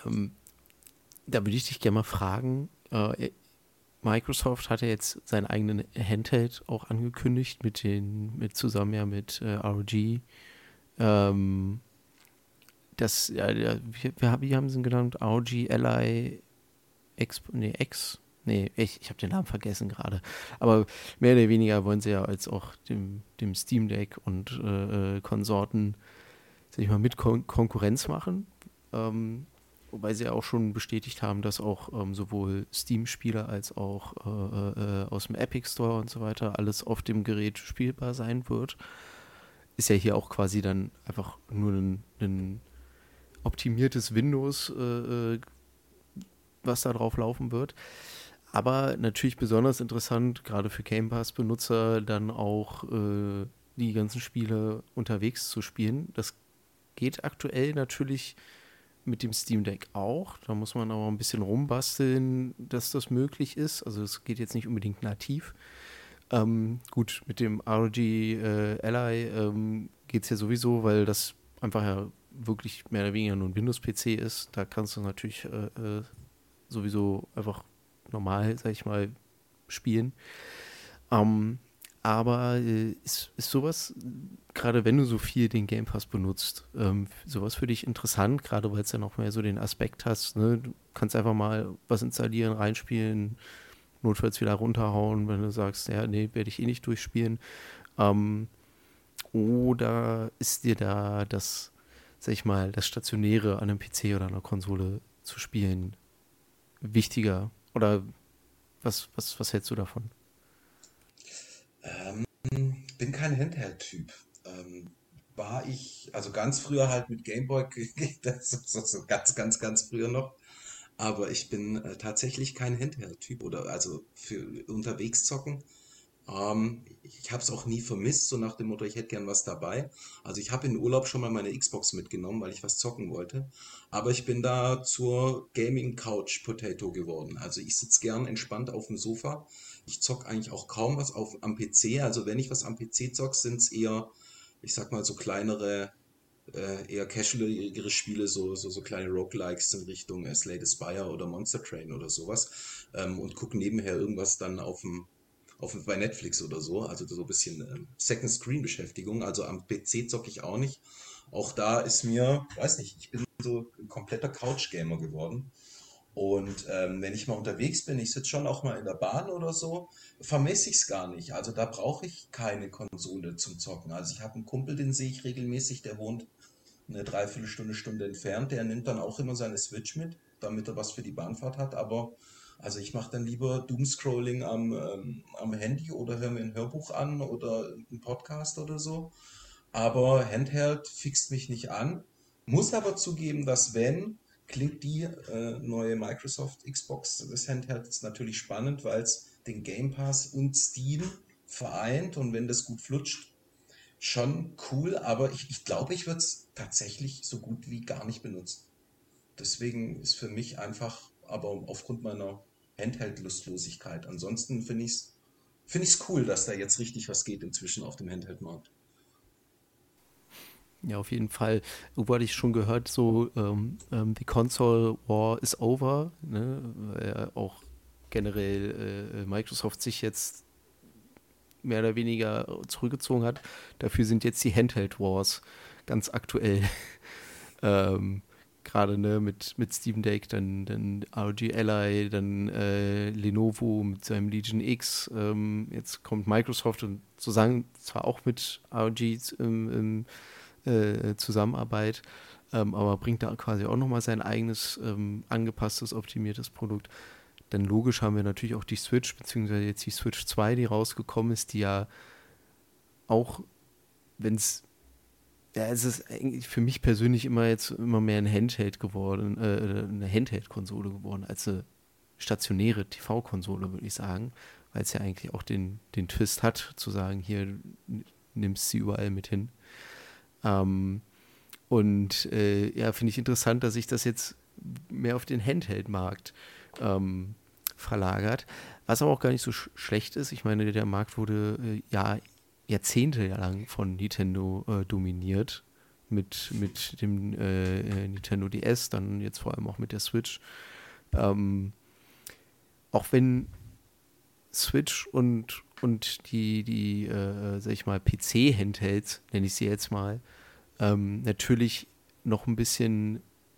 Ähm, da würde ich dich gerne mal fragen, äh, Microsoft hat ja jetzt seinen eigenen Handheld auch angekündigt, mit den, mit zusammen ja mit äh, R O G. Ähm, das, ja, ja, wir, wir, haben- wie haben sie ihn genannt? R O G Ally X, nee, X, nee, ich, ich habe den Namen vergessen gerade. Aber mehr oder weniger wollen sie ja als auch dem, dem Steam Deck und äh, äh, Konsorten, sag ich mal, mit Kon Konkurrenz machen. Ähm, wobei sie ja auch schon bestätigt haben, dass auch ähm, sowohl Steam-Spieler als auch äh, äh, aus dem Epic Store und so weiter alles auf dem Gerät spielbar sein wird. Ist ja hier auch quasi dann einfach nur ein, ein optimiertes Windows, äh, äh, was da drauf laufen wird. Aber natürlich besonders interessant, gerade für Game Pass-Benutzer, dann auch äh, die ganzen Spiele unterwegs zu spielen. Das geht aktuell natürlich mit dem Steam Deck auch. Da muss man aber ein bisschen rumbasteln, dass das möglich ist. Also es geht jetzt nicht unbedingt nativ. Ähm, gut, mit dem R O G äh, Ally ähm, geht es ja sowieso, weil das einfach ja wirklich mehr oder weniger nur ein Windows-P C ist. Da kannst du natürlich äh, äh, sowieso einfach normal, sag ich mal, spielen. Ähm, aber äh, ist, ist sowas, gerade wenn du so viel den Game Pass benutzt, ähm, sowas für dich interessant, gerade weil es ja noch mehr so den Aspekt hast, ne? Du kannst einfach mal was installieren, reinspielen, notfalls wieder runterhauen, wenn du sagst, ja, nee, werde ich eh nicht durchspielen. Ähm, oder ist dir da das, sag ich mal, das Stationäre an einem P C oder einer Konsole zu spielen wichtiger? Oder was, was, was hältst du davon? Ähm, bin kein Handheld-Typ. Ähm, war ich, also ganz früher halt mit Gameboy, das ist so, so ganz, ganz, ganz früher noch. Aber ich bin äh, tatsächlich kein Handheld-Typ oder also für unterwegs zocken. Ähm, ich habe es auch nie vermisst, so nach dem Motto, ich hätte gern was dabei. Also ich habe in den Urlaub schon mal meine Xbox mitgenommen, weil ich was zocken wollte. Aber ich bin da zur Gaming Couch Potato geworden. Also ich sitze gern entspannt auf dem Sofa. Ich zock eigentlich auch kaum was auf, am P C. Also wenn ich was am P C zock, sind es eher, ich sag mal, so kleinere, äh, eher casualigere Spiele, so, so, so kleine Roguelikes in Richtung äh, Slay the Spire oder Monster Train oder sowas. Ähm, und gucke nebenher irgendwas dann auf dem auf, bei Netflix oder so, also so ein bisschen ähm, Second Screen Beschäftigung, also am P C zocke ich auch nicht. Auch da ist mir, weiß nicht, ich bin so ein kompletter Couch Gamer geworden. Und ähm, wenn ich mal unterwegs bin, ich sitze schon auch mal in der Bahn oder so, vermisse ich es gar nicht. Also da brauche ich keine Konsole zum Zocken. Also ich habe einen Kumpel, den sehe ich regelmäßig, der wohnt eine Dreiviertelstunde, Stunde entfernt. Der nimmt dann auch immer seine Switch mit, damit er was für die Bahnfahrt hat. Aber also ich mache dann lieber Doomscrolling am, ähm, am Handy oder höre mir ein Hörbuch an oder einen Podcast oder so. Aber Handheld fixt mich nicht an. Muss aber zugeben, dass wenn, klingt die äh, neue Microsoft Xbox des Handhelds natürlich spannend, weil es den Game Pass und Steam vereint und wenn das gut flutscht, schon cool, aber ich, ich glaube, ich würde es tatsächlich so gut wie gar nicht benutzen. Deswegen ist für mich einfach, aber aufgrund meiner Handheld-Lustlosigkeit. Ansonsten finde ich es finde ich's cool, dass da jetzt richtig was geht inzwischen auf dem Handheld-Markt. Ja, auf jeden Fall. Irgendwo hatte ich schon gehört, so ähm, ähm, die Console War is over, ne? Weil ja auch generell äh, Microsoft sich jetzt mehr oder weniger zurückgezogen hat. Dafür sind jetzt die Handheld Wars ganz aktuell. ähm, Gerade ne, mit, mit Steam Deck, dann, dann R O G Ally, dann äh, Lenovo mit seinem Legion X. Ähm, jetzt kommt Microsoft und sozusagen zwar auch mit R O G im, im äh, Zusammenarbeit, ähm, aber bringt da quasi auch nochmal sein eigenes ähm, angepasstes, optimiertes Produkt. Denn logisch haben wir natürlich auch die Switch, beziehungsweise jetzt die Switch zwei, die rausgekommen ist, die ja auch, wenn es, ja, es ist eigentlich für mich persönlich immer jetzt immer mehr ein Handheld geworden, äh, eine Handheld-Konsole geworden, als eine stationäre T V-Konsole, würde ich sagen, weil es ja eigentlich auch den, den Twist hat, zu sagen, hier nimmst sie überall mit hin. Ähm, und äh, ja, finde ich interessant, dass sich das jetzt mehr auf den Handheld-Markt ähm, verlagert. Was aber auch gar nicht so sch schlecht ist. Ich meine, der Markt wurde äh, ja jahrzehntelang von Nintendo äh, dominiert mit, mit dem äh, Nintendo D S, dann jetzt vor allem auch mit der Switch. Ähm, auch wenn Switch und, und die, die äh, sag ich mal, P C-Handhelds, nenne ich sie jetzt mal, ähm, natürlich noch ein bisschen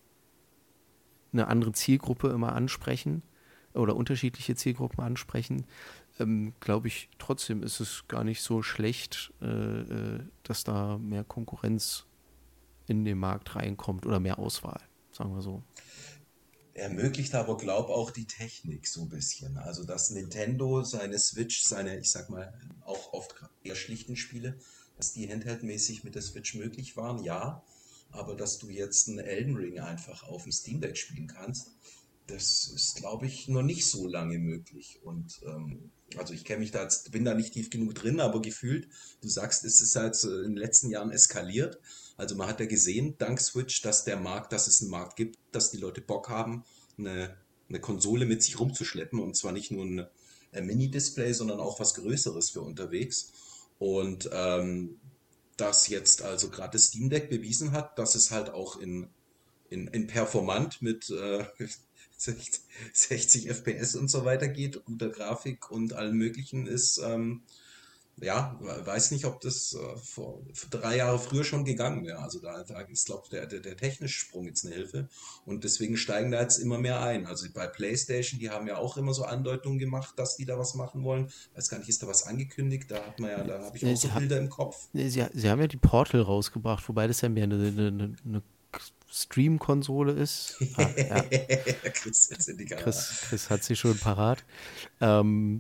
eine andere Zielgruppe immer ansprechen oder unterschiedliche Zielgruppen ansprechen, ähm, glaube ich, trotzdem ist es gar nicht so schlecht, äh, äh, dass da mehr Konkurrenz in den Markt reinkommt oder mehr Auswahl, sagen wir so. Ermöglicht aber, glaub auch die Technik so ein bisschen. Also, dass Nintendo seine Switch, seine, ich sag mal, auch oft eher schlichten Spiele, dass die handheldmäßig mit der Switch möglich waren, ja. Aber dass du jetzt einen Elden Ring einfach auf dem Steam Deck spielen kannst, das ist, glaube ich, noch nicht so lange möglich. Und ähm, also ich kenne mich da jetzt, bin da nicht tief genug drin, aber gefühlt, du sagst, es ist halt so in den letzten Jahren eskaliert. Also man hat ja gesehen, dank Switch, dass der Markt, dass es einen Markt gibt, dass die Leute Bock haben, eine, eine Konsole mit sich rumzuschleppen und zwar nicht nur ein, ein Mini-Display, sondern auch was Größeres für unterwegs. Und ähm, dass jetzt also gerade das Steam Deck bewiesen hat, dass es halt auch in in, in performant mit äh, sechzig F P S und so weiter geht, guter Grafik und allem möglichen ist, ähm, ja, weiß nicht, ob das äh, vor, vor drei Jahre früher schon gegangen wäre. Also da, da ist, glaube ich, der, der, der technische Sprung jetzt eine Hilfe und deswegen steigen da jetzt immer mehr ein. Also bei PlayStation, die haben ja auch immer so Andeutungen gemacht, dass die da was machen wollen. Weiß gar nicht, ist da was angekündigt? Da hat man ja, da habe ich Nee, auch sie, so ha Bilder im Kopf. nee, sie, sie haben ja die Portal rausgebracht, wobei das ja mehr eine, eine, eine, eine Stream-Konsole ist. Ah, ja, Chris jetzt in die Kamera. Chris, Chris hat sie schon parat. Ähm,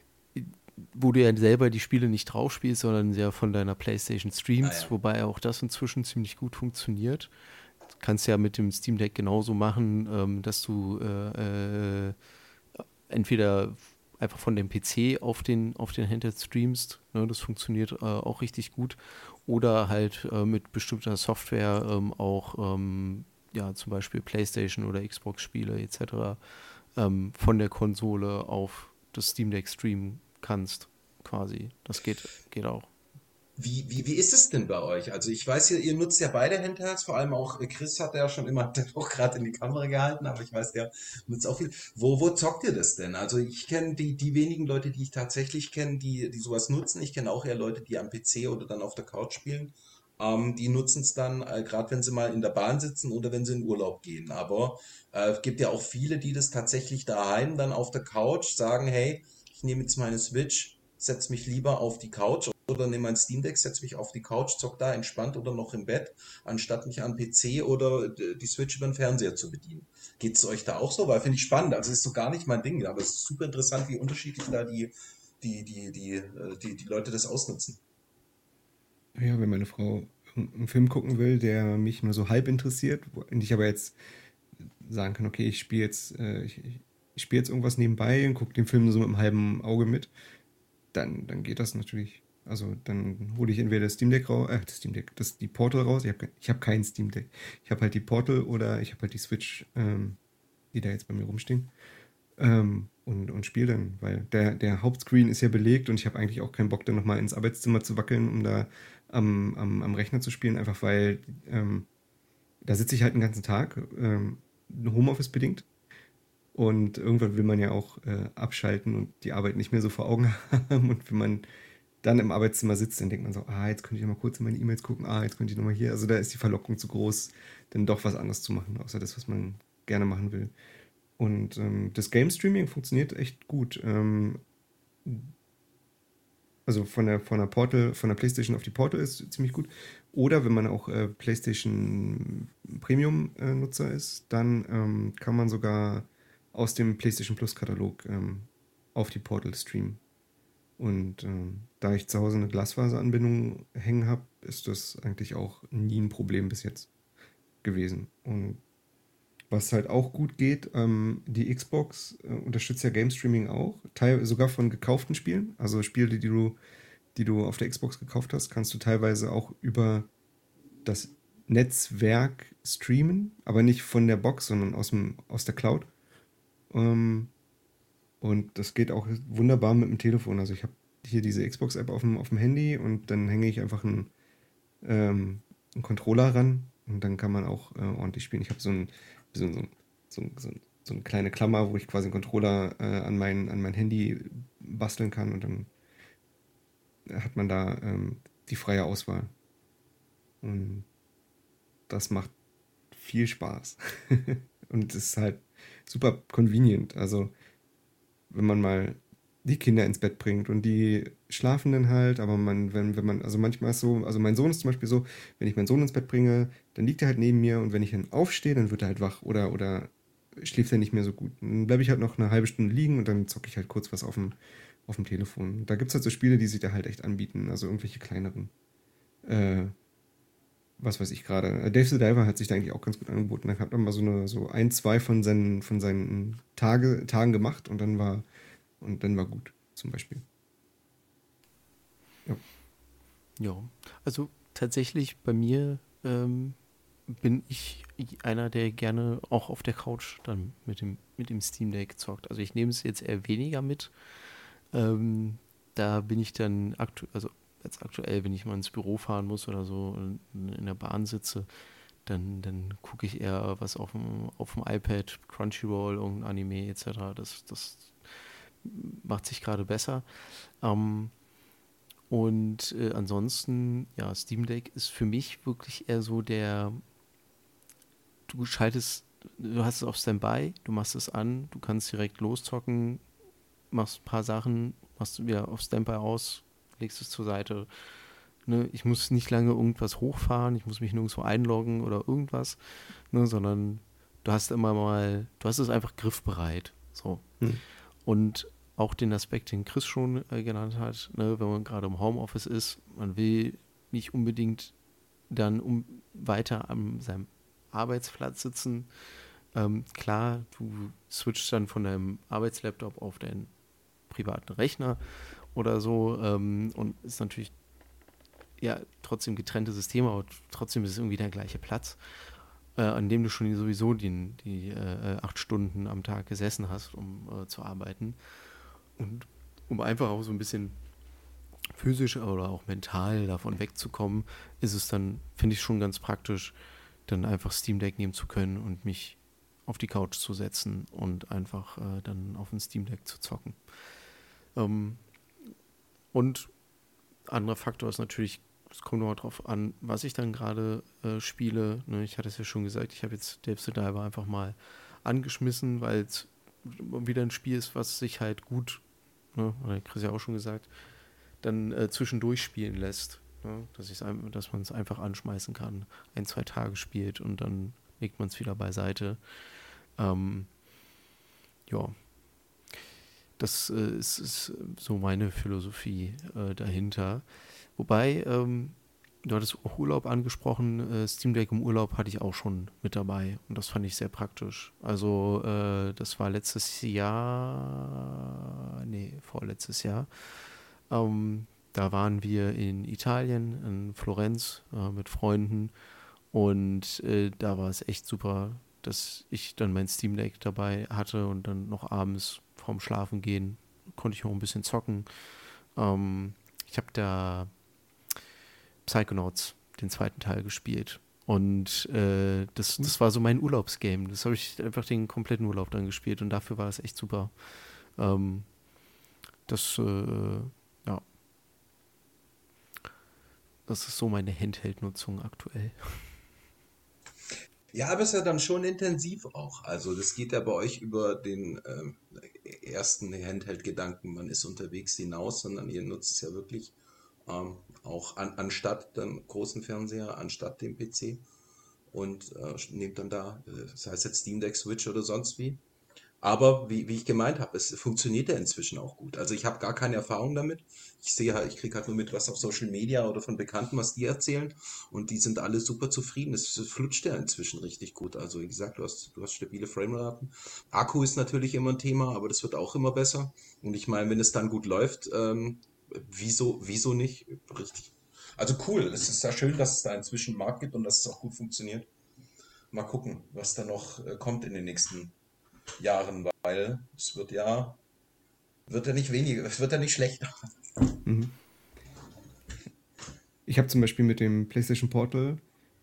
wo du ja selber die Spiele nicht drauf spielst, sondern ja von deiner PlayStation Ah streamst, ja. wobei auch das inzwischen ziemlich gut funktioniert. Du kannst ja mit dem Steam Deck genauso machen, ähm, dass du äh, äh, entweder einfach von dem P C auf den, auf den Handheld streamst, ne, das funktioniert äh, auch richtig gut, oder halt äh, mit bestimmter Software ähm, auch ähm, ja, zum Beispiel PlayStation oder Xbox-Spiele et cetera ähm, von der Konsole auf das Steam Deck streamen kannst, quasi. Das geht, geht auch. Wie, wie, wie ist es denn bei euch? Also ich weiß ja, ihr nutzt ja beide Handhelds, vor allem auch äh, Chris hat ja schon immer, hat ja auch gerade in die Kamera gehalten, aber ich weiß, der nutzt auch viel. Wo, wo zockt ihr das denn? Also ich kenne die, die wenigen Leute, die ich tatsächlich kenne, die, die sowas nutzen. Ich kenne auch eher Leute, die am P C oder dann auf der Couch spielen. Ähm, die nutzen es dann, äh, gerade wenn sie mal in der Bahn sitzen oder wenn sie in Urlaub gehen. Aber äh, es gibt ja auch viele, die das tatsächlich daheim dann auf der Couch sagen, hey, ich nehme jetzt meine Switch, setze mich lieber auf die Couch oder nehme mein Steam Deck, setze mich auf die Couch, zock da entspannt oder noch im Bett, anstatt mich an P C oder die Switch über den Fernseher zu bedienen. Geht es euch da auch so? Weil finde ich spannend. Also ist so gar nicht mein Ding, aber es ist super interessant, wie unterschiedlich da die, die, die, die, äh, die, die Leute das ausnutzen. Ja, wenn meine Frau einen Film gucken will, der mich nur so halb interessiert, wo und ich aber jetzt sagen kann, okay, ich spiele jetzt, äh, ich, ich ich spiele jetzt irgendwas nebenbei und gucke den Film nur so mit einem halben Auge mit, dann, dann geht das natürlich. Also dann hole ich entweder das Steam Deck raus, äh, das Steam Deck, das, die Portal raus. Ich habe ich hab kein Steam Deck. Ich habe halt die Portal oder ich habe halt die Switch, ähm, die da jetzt bei mir rumstehen. Ähm, und, und spiele dann, weil der, der Hauptscreen ist ja belegt und ich habe eigentlich auch keinen Bock, dann nochmal ins Arbeitszimmer zu wackeln, um da am, am, am Rechner zu spielen, einfach weil ähm, da sitze ich halt den ganzen Tag, ähm, Homeoffice bedingt. Und irgendwann will man ja auch äh, abschalten und die Arbeit nicht mehr so vor Augen haben. Und wenn man dann im Arbeitszimmer sitzt, dann denkt man so, ah, jetzt könnte ich noch mal kurz in meine E-Mails gucken, ah, jetzt könnte ich noch mal hier. Also da ist die Verlockung zu groß, dann doch was anderes zu machen, außer das, was man gerne machen will. Und ähm, das Game Streaming funktioniert echt gut. Ähm, also von der, von der Portal, von der PlayStation auf die Portal ist ziemlich gut. Oder wenn man auch äh, PlayStation Premium-Nutzer ist, dann ähm, kann man sogar aus dem PlayStation Plus Katalog ähm, auf die Portal streamen. Und ähm, da ich zu Hause eine Glasfaseranbindung hängen habe, ist das eigentlich auch nie ein Problem bis jetzt gewesen. Und was halt auch gut geht, ähm, die Xbox äh, unterstützt ja Game Streaming auch, teil, sogar von gekauften Spielen. Also Spiele, die du, die du auf der Xbox gekauft hast, kannst du teilweise auch über das Netzwerk streamen, aber nicht von der Box, sondern aus, dem, aus der Cloud. Ähm, und das geht auch wunderbar mit dem Telefon. Also ich habe hier diese Xbox-App auf dem, auf dem Handy und dann hänge ich einfach ein, ähm, einen Controller ran und dann kann man auch äh, ordentlich spielen. Ich habe so ein, so, ein- so, ein- so, ein- so, ein- so eine kleine Klammer, wo ich quasi einen Controller äh, an mein, an mein Handy basteln kann und dann hat man da ähm, die freie Auswahl. Und das macht viel Spaß. Und es ist halt super convenient. Also, wenn man mal die Kinder ins Bett bringt und die schlafen dann halt, aber man, wenn, wenn man, also manchmal ist so, also mein Sohn ist zum Beispiel so, wenn ich meinen Sohn ins Bett bringe, dann liegt er halt neben mir und wenn ich dann aufstehe, dann wird er halt wach oder, oder schläft er nicht mehr so gut. Dann bleibe ich halt noch eine halbe Stunde liegen und dann zocke ich halt kurz was auf dem, auf dem Telefon. Da gibt es halt so Spiele, die sich da halt echt anbieten, also irgendwelche kleineren. Äh, was weiß ich gerade. Äh, Dave the Diver hat sich da eigentlich auch ganz gut angeboten. Da hat man mal so eine, so ein, zwei von seinen, von seinen Tage, Tagen gemacht und dann war, und dann war gut, zum Beispiel. Ja. Ja, also tatsächlich bei mir ähm, bin ich einer, der gerne auch auf der Couch dann mit dem, mit dem Steam Deck zockt. Also ich nehme es jetzt eher weniger mit. Ähm, Da bin ich dann aktuell, also jetzt aktuell, wenn ich mal ins Büro fahren muss oder so und in der Bahn sitze, dann, dann gucke ich eher was auf dem, auf dem iPad, Crunchyroll, irgendein Anime et cetera. Das, das macht sich gerade besser. Ähm, und äh, ansonsten, ja, Steam Deck ist für mich wirklich eher so der, du schaltest, du hast es auf Standby, du machst es an, du kannst direkt loszocken, machst ein paar Sachen, machst du wieder auf Standby aus, legst es zur Seite. Ne? Ich muss nicht lange irgendwas hochfahren, ich muss mich nirgendwo einloggen oder irgendwas, ne? Sondern du hast immer mal, du hast es einfach griffbereit. So. Hm. Und auch den Aspekt, den Chris schon äh, genannt hat, ne? Wenn man gerade im Homeoffice ist, man will nicht unbedingt dann um weiter an seinem Arbeitsplatz sitzen. Ähm, klar, du switchst dann von deinem Arbeitslaptop auf deinen privaten Rechner oder so ähm, und ist natürlich ja trotzdem getrennte Systeme, aber trotzdem ist es irgendwie der gleiche Platz, äh, an dem du schon sowieso die, die äh, acht Stunden am Tag gesessen hast, um äh, zu arbeiten. Und um einfach auch so ein bisschen physisch oder auch mental davon wegzukommen, ist es dann, finde ich schon ganz praktisch, dann einfach Steam Deck nehmen zu können und mich auf die Couch zu setzen und einfach äh, dann auf ein Steam Deck zu zocken. Ähm, und anderer Faktor ist natürlich, es kommt nochmal drauf an, was ich dann gerade äh, spiele. Ne, ich hatte es ja schon gesagt, ich habe jetzt Dave the Diver einfach mal angeschmissen, weil es wieder ein Spiel ist, was sich halt gut, ne, hat Chris ja auch schon gesagt, dann äh, zwischendurch spielen lässt. Ne, dass, dass man es einfach anschmeißen kann, ein, zwei Tage spielt und dann legt man es wieder beiseite. Ähm, ja, das äh, ist, ist so meine Philosophie äh, dahinter. Wobei, ähm, du hattest auch Urlaub angesprochen, äh, Steam Deck im Urlaub hatte ich auch schon mit dabei und das fand ich sehr praktisch. Also äh, das war letztes Jahr, nee, vorletztes Jahr. Ähm, Da waren wir in Italien, in Florenz äh, mit Freunden und äh, da war es echt super, dass ich dann mein Steam Deck dabei hatte und dann noch abends vorm Schlafen gehen konnte ich auch ein bisschen zocken. Ähm, Ich habe da Psychonauts, den zweiten Teil, gespielt. Und äh, das, das war so mein Urlaubsgame. Das habe ich einfach den kompletten Urlaub dann gespielt und dafür war es echt super. Ähm, das, äh, ja, das ist so meine Handheld-Nutzung aktuell. Ja, aber es ist ja dann schon intensiv auch. Also das geht ja bei euch über den ähm, ersten Handheld-Gedanken, man ist unterwegs hinaus, sondern ihr nutzt es ja wirklich ähm, auch an, anstatt dem großen Fernseher, anstatt dem P C und äh, nehmt dann da, äh, das heißt jetzt Steam Deck, Switch oder sonst wie. Aber wie, wie ich gemeint habe, es funktioniert ja inzwischen auch gut. Also ich habe gar keine Erfahrung damit. Ich sehe halt, ich kriege halt nur mit, was auf Social Media oder von Bekannten, was die erzählen. Und die sind alle super zufrieden. Es flutscht ja inzwischen richtig gut. Also wie gesagt, du hast, du hast stabile Frameraten. Akku ist natürlich immer ein Thema, aber das wird auch immer besser. Und ich meine, wenn es dann gut läuft, ähm, wieso, wieso nicht? Richtig. Also cool. Es ist ja schön, dass es da inzwischen einen Markt gibt und dass es auch gut funktioniert. Mal gucken, was da noch äh, kommt in den nächsten Jahren, weil es wird ja, wird ja nicht weniger, es wird ja nicht schlechter. Mhm. Ich habe zum Beispiel mit dem PlayStation Portal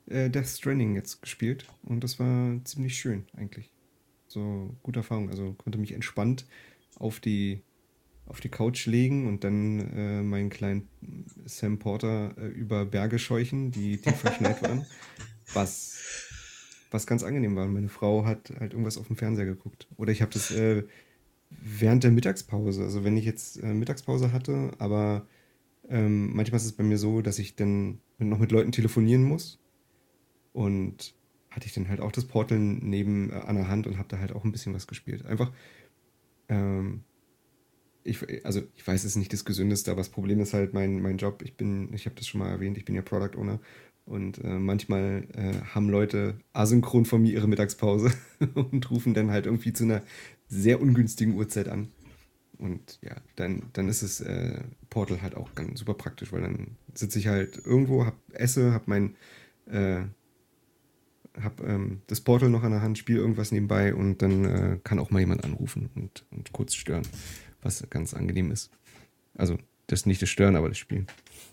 äh, Death Stranding jetzt gespielt und das war ziemlich schön eigentlich. So gute Erfahrung. Also konnte mich entspannt auf die, auf die Couch legen und dann äh, meinen kleinen Sam Porter äh, über Berge scheuchen, die tief verschneit waren. Was, was ganz angenehm war. Meine Frau hat halt irgendwas auf dem Fernseher geguckt. Oder ich habe das äh, während der Mittagspause. Also wenn ich jetzt äh, Mittagspause hatte, aber ähm, manchmal ist es bei mir so, dass ich dann noch mit Leuten telefonieren muss. Und hatte ich dann halt auch das Portal neben äh, an der Hand und habe da halt auch ein bisschen was gespielt. Einfach, ähm, ich, also ich weiß, es ist nicht das Gesündeste, aber das Problem ist halt mein, mein Job. Ich bin, ich habe das schon mal erwähnt, ich bin ja Product Owner und äh, manchmal äh, haben Leute asynchron von mir ihre Mittagspause und rufen dann halt irgendwie zu einer sehr ungünstigen Uhrzeit an. Und ja, dann, dann ist es äh, Portal halt auch ganz super praktisch, weil dann sitze ich halt irgendwo, hab, esse, hab mein äh, hab ähm, das Portal noch an der Hand, spiele irgendwas nebenbei und dann äh, kann auch mal jemand anrufen und, und kurz stören, was ganz angenehm ist. Also das nicht das Stören, aber das Spielen.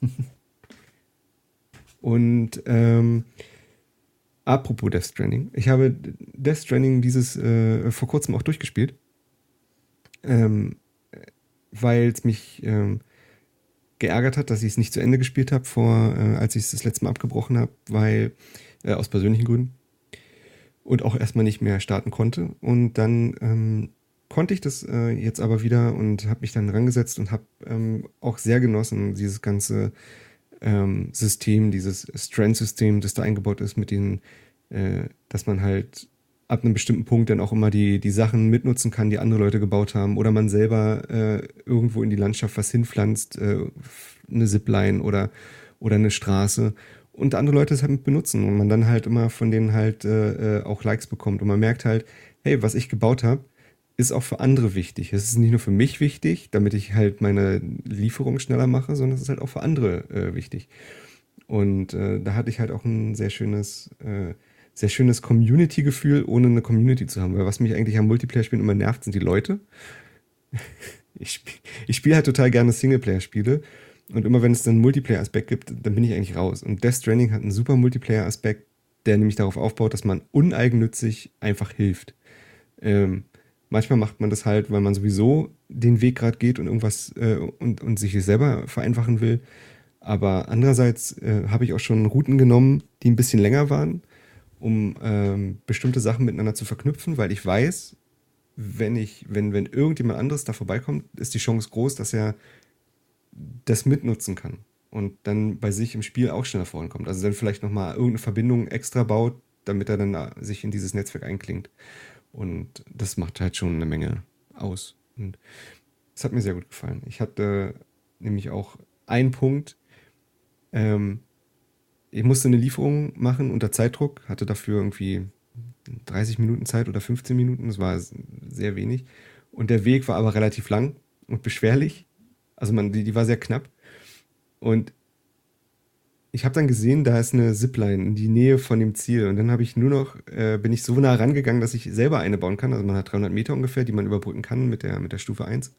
Und ähm, apropos Death Stranding, ich habe Death Stranding dieses äh, vor kurzem auch durchgespielt, ähm, weil es mich ähm, geärgert hat, dass ich es nicht zu Ende gespielt habe, vor, äh, als ich es das letzte Mal abgebrochen habe, weil äh, aus persönlichen Gründen und auch erstmal nicht mehr starten konnte. Und dann ähm, konnte ich das äh, jetzt aber wieder und habe mich dann rangesetzt und habe ähm, auch sehr genossen, dieses ganze ähm, System, dieses Strand-System, das da eingebaut ist, mit den, äh, dass man halt ab einem bestimmten Punkt dann auch immer die, die Sachen mitnutzen kann, die andere Leute gebaut haben, oder man selber äh, irgendwo in die Landschaft was hinpflanzt, äh, eine Zipline oder, oder eine Straße und andere Leute es halt benutzen und man dann halt immer von denen halt äh, äh, auch Likes bekommt und man merkt halt, hey, was ich gebaut habe, ist auch für andere wichtig. Es ist nicht nur für mich wichtig, damit ich halt meine Lieferung schneller mache, sondern es ist halt auch für andere äh, wichtig. Und äh, da hatte ich halt auch ein sehr schönes, äh, sehr schönes Community-Gefühl, ohne eine Community zu haben. Weil was mich eigentlich am Multiplayer-Spielen immer nervt, sind die Leute. Ich, spiel, ich spiele halt total gerne Singleplayer-Spiele. Und immer wenn es dann einen Multiplayer-Aspekt gibt, dann bin ich eigentlich raus. Und Death Stranding hat einen super Multiplayer-Aspekt, der nämlich darauf aufbaut, dass man uneigennützig einfach hilft. Ähm, manchmal macht man das halt, weil man sowieso den Weg gerade geht und irgendwas äh, und, und sich selber vereinfachen will. Aber andererseits äh, habe ich auch schon Routen genommen, die ein bisschen länger waren, um ähm, bestimmte Sachen miteinander zu verknüpfen, weil ich weiß, wenn ich, wenn, wenn irgendjemand anderes da vorbeikommt, ist die Chance groß, dass er das mitnutzen kann und dann bei sich im Spiel auch schneller vorankommt. Also dann vielleicht nochmal irgendeine Verbindung extra baut, damit er dann sich in dieses Netzwerk einklingt. Und das macht halt schon eine Menge aus. Und das hat mir sehr gut gefallen. Ich hatte nämlich auch einen Punkt, ähm, ich musste eine Lieferung machen unter Zeitdruck, hatte dafür irgendwie dreißig Minuten Zeit oder fünfzehn Minuten, das war sehr wenig. Und der Weg war aber relativ lang und beschwerlich. Also man, die, die war sehr knapp. Und ich habe dann gesehen, da ist eine Zipline in die Nähe von dem Ziel. Und dann habe ich nur noch, äh, bin ich so nah rangegangen, dass ich selber eine bauen kann. Also man hat dreihundert Meter ungefähr, die man überbrücken kann mit der, mit der Stufe eins.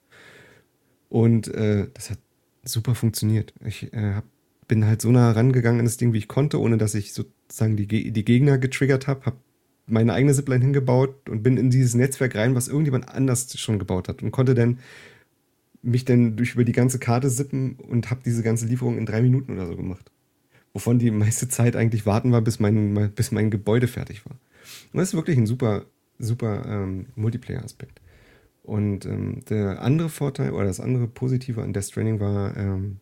Und äh, das hat super funktioniert. Ich äh, hab, bin halt so nah rangegangen an das Ding, wie ich konnte, ohne dass ich sozusagen die, die Gegner getriggert habe. Habe meine eigene Zipline hingebaut und bin in dieses Netzwerk rein, was irgendjemand anders schon gebaut hat. Und konnte dann mich dann durch über die ganze Karte sippen und habe diese ganze Lieferung in drei Minuten oder so gemacht. Wovon die meiste Zeit eigentlich warten war, bis mein, bis mein Gebäude fertig war. Und das ist wirklich ein super, super ähm, Multiplayer-Aspekt. Und ähm, der andere Vorteil oder das andere Positive an Death Stranding war ähm,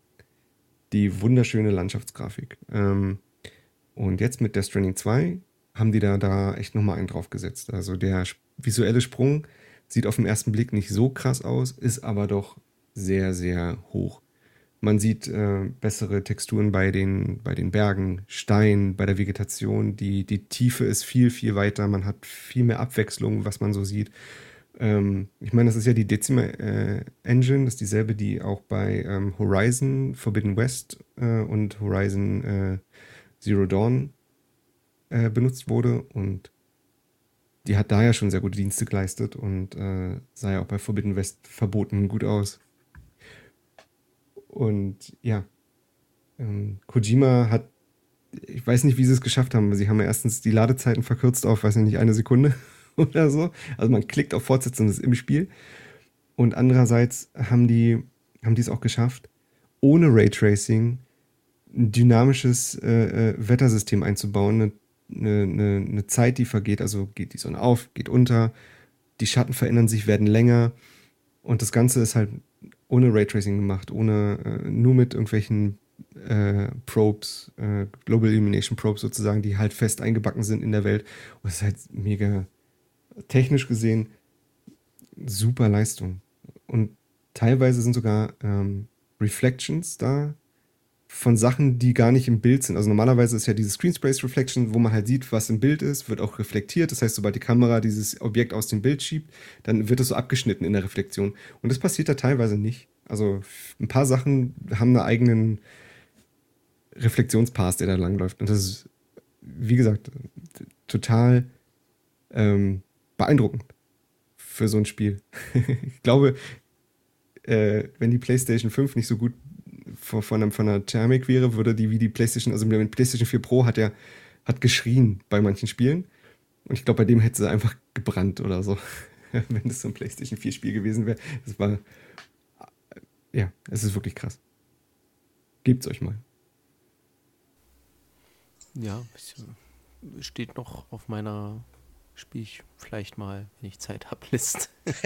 die wunderschöne Landschaftsgrafik. Ähm, und jetzt mit Death Stranding zwei haben die da, da echt nochmal einen draufgesetzt. Also der visuelle Sprung sieht auf den ersten Blick nicht so krass aus, ist aber doch sehr, sehr hoch. Man sieht äh, bessere Texturen bei den, bei den Bergen, Stein, bei der Vegetation. Die, die Tiefe ist viel, viel weiter. Man hat viel mehr Abwechslung, was man so sieht. Ähm, ich meine, das ist ja die Decima äh, Engine. Das ist dieselbe, die auch bei ähm, Horizon Forbidden West äh, und Horizon äh, Zero Dawn äh, benutzt wurde. Und die hat da ja schon sehr gute Dienste geleistet und äh, sah ja auch bei Forbidden West verboten gut aus. Und ja, ähm, Kojima hat ich weiß nicht, wie sie es geschafft haben. Sie haben ja erstens die Ladezeiten verkürzt auf, weiß ich nicht, eine Sekunde oder so. Also man klickt auf Fortsetzen und ist im Spiel. Und andererseits haben die, haben die es auch geschafft, ohne Raytracing ein dynamisches äh, äh, Wettersystem einzubauen, eine, eine, eine Zeit, die vergeht, also geht die Sonne auf, geht unter, die Schatten verändern sich, werden länger und das Ganze ist halt ohne Raytracing gemacht, ohne äh, nur mit irgendwelchen äh, Probes, äh, Global Illumination Probes sozusagen, die halt fest eingebacken sind in der Welt. Und es ist halt mega technisch gesehen super Leistung. Und teilweise sind sogar ähm, Reflections da von Sachen, die gar nicht im Bild sind. Also normalerweise ist ja diese Screen Space Reflection, wo man halt sieht, was im Bild ist, wird auch reflektiert. Das heißt, sobald die Kamera dieses Objekt aus dem Bild schiebt, dann wird es so abgeschnitten in der Reflexion. Und das passiert da teilweise nicht. Also ein paar Sachen haben einen eigenen Reflexionspass, der da langläuft. Und das ist, wie gesagt, total ähm, beeindruckend für so ein Spiel. Ich glaube, äh, wenn die PlayStation fünf nicht so gut von, von, einer, von einer Thermik wäre, würde die wie die PlayStation, also mit PlayStation vier Pro hat ja hat geschrien bei manchen Spielen. Und ich glaube, bei dem hätte sie einfach gebrannt oder so, wenn das so ein PlayStation vier Spiel gewesen wäre. Das war, ja, es ist wirklich krass. Gebt's euch mal. Ja, es steht noch auf meiner, spiele ich vielleicht mal, wenn ich Zeit habe, List.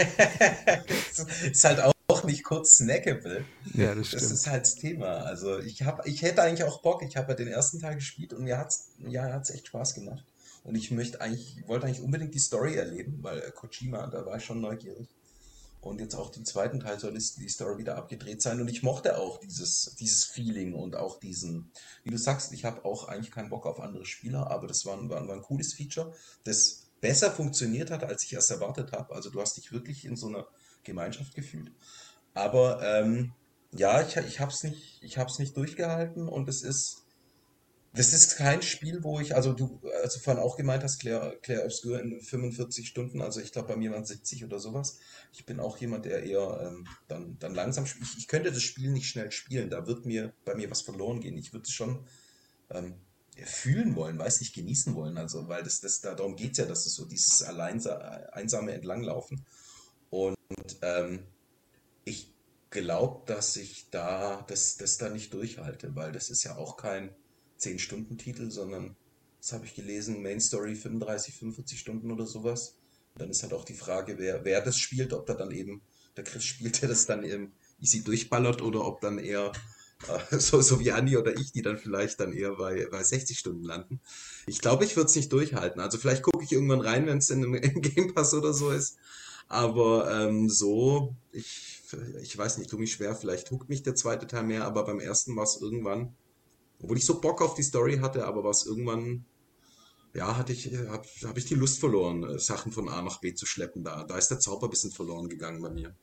Ist halt auch auch nicht kurz snackable. Ja, das Das stimmt. ist halt das Thema. Also ich habe, ich hätte eigentlich auch Bock. Ich habe ja den ersten Teil gespielt und mir hat's, ja, hat's echt Spaß gemacht. Und ich möchte eigentlich, wollte eigentlich unbedingt die Story erleben, weil äh, Kojima, da war ich schon neugierig. Und jetzt auch den zweiten Teil soll es- die Story wieder abgedreht sein. Und ich mochte auch dieses, dieses Feeling und auch diesen, wie du sagst, ich habe auch eigentlich keinen Bock auf andere Spieler, aber das war, ein- war, ein- war ein cooles Feature, das besser funktioniert hat, als ich erst erwartet habe. Also du hast dich wirklich in so einer Gemeinschaft gefühlt. Aber ähm, ja, ich, ich habe es nicht, ich hab's nicht durchgehalten und es ist, das ist kein Spiel, wo ich, also du, als du vorhin auch gemeint hast, Claire, Claire Obscur in fünfundvierzig Stunden, also ich glaube bei mir waren es siebzig oder sowas. Ich bin auch jemand, der eher ähm, dann, dann langsam spielt. Ich, ich könnte das Spiel nicht schnell spielen, da wird mir bei mir was verloren gehen. Ich würde es schon ähm, fühlen wollen, weiß nicht, genießen wollen. Also, weil das, das, da, darum geht es ja, dass es so dieses alleinsa, einsame Entlanglaufen. Und ähm, ich glaube, dass ich da das, das da nicht durchhalte, weil das ist ja auch kein zehn-Stunden-Titel, sondern, das habe ich gelesen, Main Story fünfunddreißig, fünfundvierzig Stunden oder sowas. Und dann ist halt auch die Frage, wer, wer das spielt, ob da dann eben, der Chris spielt, der das dann eben easy durchballert oder ob dann eher äh, so, so wie Andi oder ich, die dann vielleicht dann eher bei, bei sechzig Stunden landen. Ich glaube, ich würde es nicht durchhalten. Also vielleicht gucke ich irgendwann rein, wenn es in einem im Game Pass oder so ist. Aber ähm, so, ich, ich weiß nicht, tut mich schwer, vielleicht huckt mich der zweite Teil mehr, aber beim ersten war es irgendwann, obwohl ich so Bock auf die Story hatte, aber war es irgendwann, ja, hatte ich, habe hab hab ich die Lust verloren, äh, Sachen von A nach B zu schleppen. Da, da ist der Zauber ein bisschen verloren gegangen bei mir.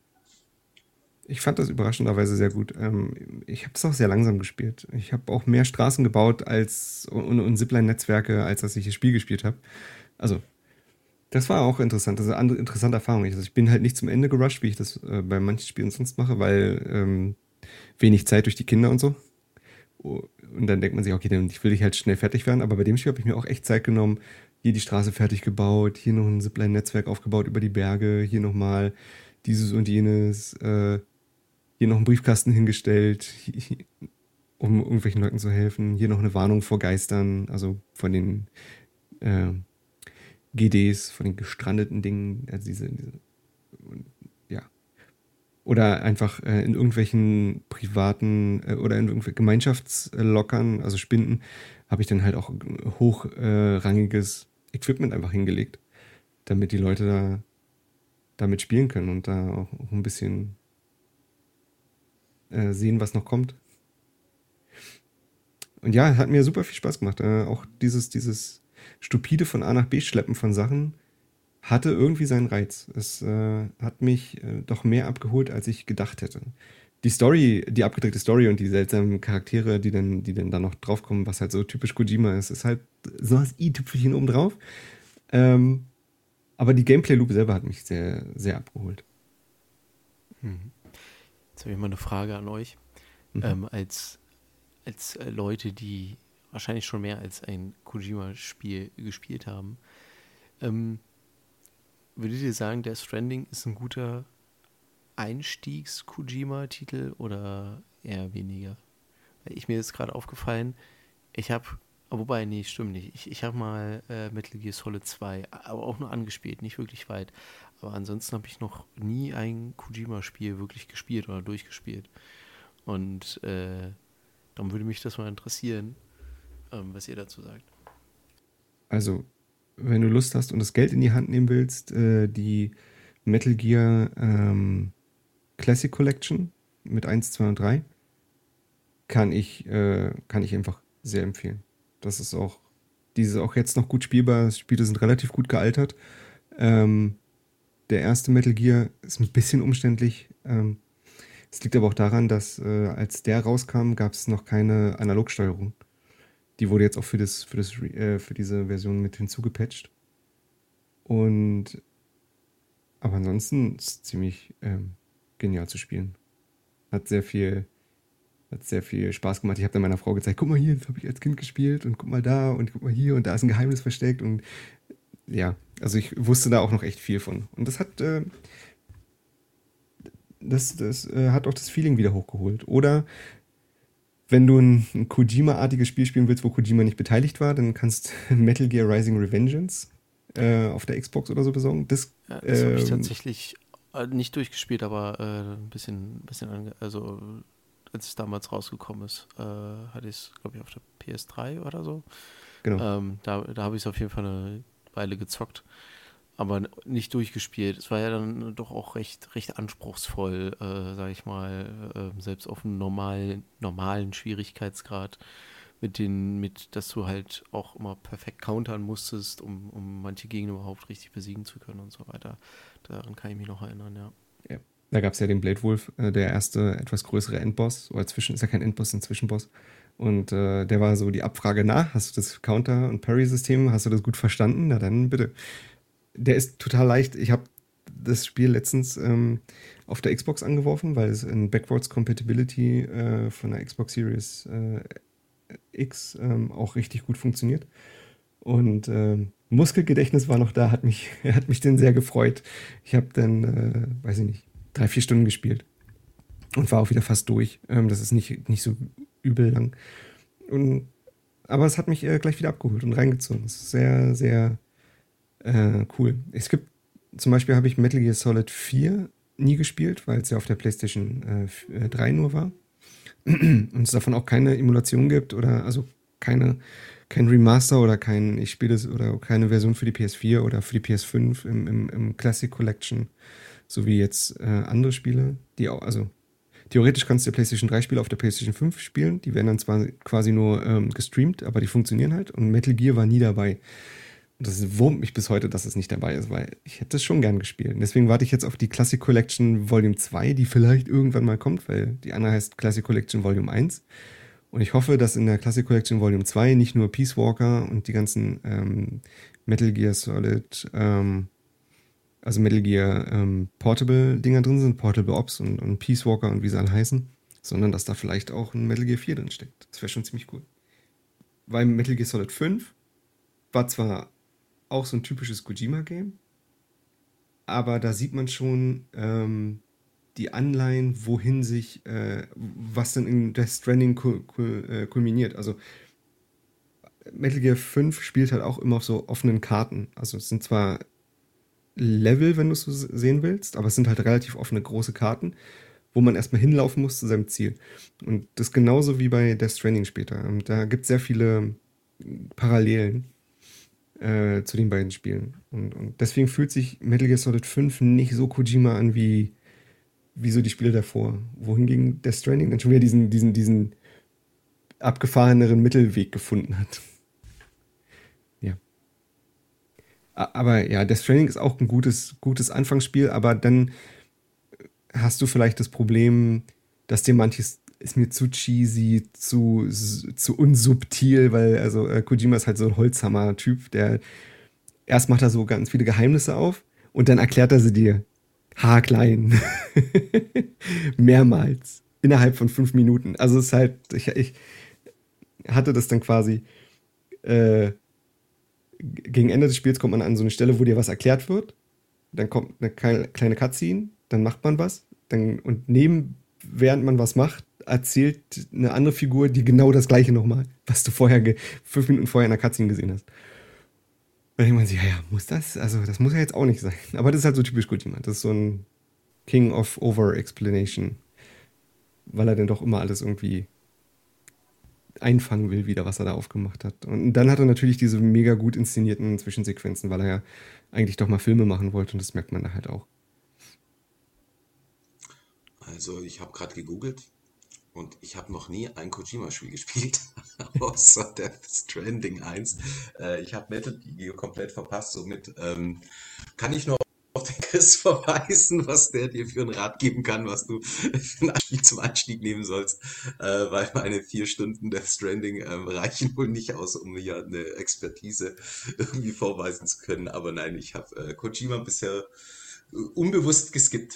Ich fand das überraschenderweise sehr gut. Ähm, ich habe es auch sehr langsam gespielt. Ich habe auch mehr Straßen gebaut als und, und Zipline-Netzwerke, als dass ich das Spiel gespielt habe. Also, das war auch interessant. Das ist eine andere interessante Erfahrung. Also, ich bin halt nicht zum Ende gerusht, wie ich das äh, bei manchen Spielen sonst mache, weil ähm, wenig Zeit durch die Kinder und so. Oh, und dann denkt man sich, okay, dann ich will ich halt schnell fertig werden. Aber bei dem Spiel habe ich mir auch echt Zeit genommen. Hier die Straße fertig gebaut, hier noch ein Zipline-Netzwerk aufgebaut über die Berge, hier nochmal dieses und jenes. Äh, hier noch einen Briefkasten hingestellt, um irgendwelchen Leuten zu helfen. Hier noch eine Warnung vor Geistern, also von den äh, G Ds, von den gestrandeten Dingen, also diese, diese ja. Oder einfach äh, in irgendwelchen privaten äh, oder in irgendwelchen Gemeinschaftslockern, also Spinden, habe ich dann halt auch hochrangiges äh, Equipment einfach hingelegt, damit die Leute da damit spielen können und da auch, auch ein bisschen äh, sehen, was noch kommt. Und ja, hat mir super viel Spaß gemacht. Äh, auch dieses, dieses stupide von A nach B schleppen von Sachen hatte irgendwie seinen Reiz. Es äh, hat mich äh, doch mehr abgeholt, als ich gedacht hätte. Die Story, die abgedrehte Story und die seltsamen Charaktere, die dann, die dann da noch draufkommen, was halt so typisch Kojima ist, ist halt so das i-Tüpfelchen oben drauf. Ähm, aber die Gameplay-Loop selber hat mich sehr, sehr abgeholt. Mhm. Jetzt habe ich mal eine Frage an euch. Mhm. Ähm, als, als äh, Leute, die wahrscheinlich schon mehr als ein Kojima-Spiel gespielt haben. Ähm, würdet ihr sagen, Death Stranding ist ein guter Einstiegs-Kojima-Titel oder eher weniger? Weil ich mir ist gerade aufgefallen, ich habe, wobei, nee, stimmt nicht. Ich, ich habe mal äh, Metal Gear Solid zwei, aber auch nur angespielt, nicht wirklich weit. Aber ansonsten habe ich noch nie ein Kojima-Spiel wirklich gespielt oder durchgespielt. Und äh, dann würde mich das mal interessieren, ähm, was ihr dazu sagt. Also, wenn du Lust hast und das Geld in die Hand nehmen willst, äh, die Metal Gear ähm, Classic Collection mit eins, zwei und drei kann ich, äh, kann ich einfach sehr empfehlen. Das ist auch, diese auch jetzt noch gut spielbar. Die Spiele sind relativ gut gealtert. Ähm, der erste Metal Gear ist ein bisschen umständlich. Ähm, es liegt aber auch daran, dass äh, als der rauskam, gab es noch keine Analogsteuerung. Die wurde jetzt auch für, das, für, das, äh, für diese Version mit hinzugepatcht. Und aber ansonsten ist es ziemlich ähm, genial zu spielen. Hat sehr viel, hat sehr viel Spaß gemacht. Ich habe dann meiner Frau gezeigt, guck mal hier, das habe ich als Kind gespielt und guck mal da und guck mal hier und da ist ein Geheimnis versteckt und ja, also ich wusste da auch noch echt viel von. Und das hat, äh, das, das äh, hat auch das Feeling wieder hochgeholt. Oder wenn du ein, ein Kojima-artiges Spiel spielen willst, wo Kojima nicht beteiligt war, dann kannst du Metal Gear Rising Revengeance äh, auf der Xbox oder so besorgen. Das, Ja, das habe ich ähm, tatsächlich äh, nicht durchgespielt, aber äh, ein bisschen, bisschen ange also als es damals rausgekommen ist, äh, hatte ich es, glaube ich, auf der P S drei oder so. genau. Ähm, da da habe ich es auf jeden Fall eine Weile gezockt, aber n- nicht durchgespielt. Es war ja dann doch auch recht, recht anspruchsvoll, äh, sage ich mal, äh, selbst auf einem normalen, normalen Schwierigkeitsgrad, mit den, mit, dass du halt auch immer perfekt countern musstest, um, um manche Gegner überhaupt richtig besiegen zu können und so weiter. Daran kann ich mich noch erinnern, ja. Ja. Da gab es ja den Blade Wolf, äh, der erste etwas größere Endboss. Oder zwischen ist ja kein Endboss, ein Zwischenboss. Und äh, der war so die Abfrage nach, hast du das Counter- und Parry-System, hast du das gut verstanden? Na dann bitte. Der ist total leicht. Ich habe das Spiel letztens ähm, auf der Xbox angeworfen, weil es in Backwards Compatibility äh, von der Xbox Series äh, X ähm, auch richtig gut funktioniert. Und ähm, Muskelgedächtnis war noch da, hat mich, hat mich dann sehr gefreut. Ich habe dann, äh, weiß ich nicht, drei, vier Stunden gespielt und war auch wieder fast durch. Ähm, das ist nicht, nicht so übel lang. Und, aber es hat mich äh, gleich wieder abgeholt und reingezogen. Es ist sehr, sehr äh, cool. Es gibt, zum Beispiel habe ich Metal Gear Solid vier nie gespielt, weil es ja auf der PlayStation äh, f- äh, drei nur war. Und es davon auch keine Emulation gibt oder also keine, kein Remaster oder kein, ich spiele das oder keine Version für die P S vier oder für die P S fünf im, im, im Classic Collection, so wie jetzt äh, andere Spiele, die auch, also theoretisch kannst du die PlayStation drei Spiele auf der PlayStation fünf spielen, die werden dann zwar quasi nur ähm, gestreamt, aber die funktionieren halt und Metal Gear war nie dabei. Und das wurmt mich bis heute, dass es nicht dabei ist, weil ich hätte es schon gern gespielt. Und deswegen warte ich jetzt auf die Classic Collection Volume zwei, die vielleicht irgendwann mal kommt, weil die andere heißt Classic Collection Volume eins. Und ich hoffe, dass in der Classic Collection Volume zwei nicht nur Peace Walker und die ganzen ähm, Metal Gear Solid, ähm, also Metal Gear ähm, Portable Dinger drin sind, Portable Ops und, und Peace Walker und wie sie alle heißen, sondern dass da vielleicht auch ein Metal Gear vier drin steckt. Das wäre schon ziemlich cool. Weil Metal Gear Solid fünf war zwar auch so ein typisches Kojima-Game, aber da sieht man schon ähm, die Anleihen, wohin sich, äh, was dann in Death Stranding kul kul äh, kulminiert. Also Metal Gear fünf spielt halt auch immer auf so offenen Karten. Also es sind zwar Level, wenn du es so sehen willst, aber es sind halt relativ offene große Karten, wo man erstmal hinlaufen muss zu seinem Ziel. Und das ist genauso wie bei Death Stranding später. Und da gibt es sehr viele Parallelen äh, zu den beiden Spielen. Und, und deswegen fühlt sich Metal Gear Solid fünf nicht so Kojima an wie, wie so die Spiele davor. Wohingegen Death Stranding dann schon wieder diesen, diesen, diesen abgefahreneren Mittelweg gefunden hat. Ja. A- Aber ja, Death Stranding ist auch ein gutes, gutes Anfangsspiel, aber dann hast du vielleicht das Problem, dass dir manches ist mir zu cheesy, zu, zu unsubtil, weil also äh, Kojima ist halt so ein Holzhammer-Typ, der erst macht er so ganz viele Geheimnisse auf und dann erklärt er sie dir haarklein. Mehrmals. Innerhalb von fünf Minuten. Also es ist halt, ich, ich, hatte das dann quasi, äh, gegen Ende des Spiels kommt man an so eine Stelle, wo dir was erklärt wird. Dann kommt eine kleine Cutscene, dann macht man was. Dann, und neben, während man was macht, erzählt eine andere Figur die genau das Gleiche nochmal, was du vorher, fünf Minuten vorher in der Cutscene gesehen hast. Und dann denkt man sich, ja, ja, muss das? Also, das muss ja jetzt auch nicht sein. Aber das ist halt so typisch Kojima. Das ist so ein King of Over-Explanation. Weil er dann doch immer alles irgendwie einfangen will, wieder, was er da aufgemacht hat. Und dann hat er natürlich diese mega gut inszenierten Zwischensequenzen, weil er ja eigentlich doch mal Filme machen wollte und das merkt man da halt auch. Also ich habe gerade gegoogelt und ich habe noch nie ein Kojima-Spiel gespielt, außer Death Stranding eins. Äh, ich habe Metal Gear komplett verpasst, somit ähm, kann ich nur auf den Chris verweisen, was der dir für einen Rat geben kann, was du für ein Spiel zum Einstieg nehmen sollst, äh, weil meine vier Stunden Death Stranding ähm, reichen wohl nicht aus, um mir eine Expertise irgendwie vorweisen zu können. Aber nein, ich habe äh, Kojima bisher äh, unbewusst geskippt.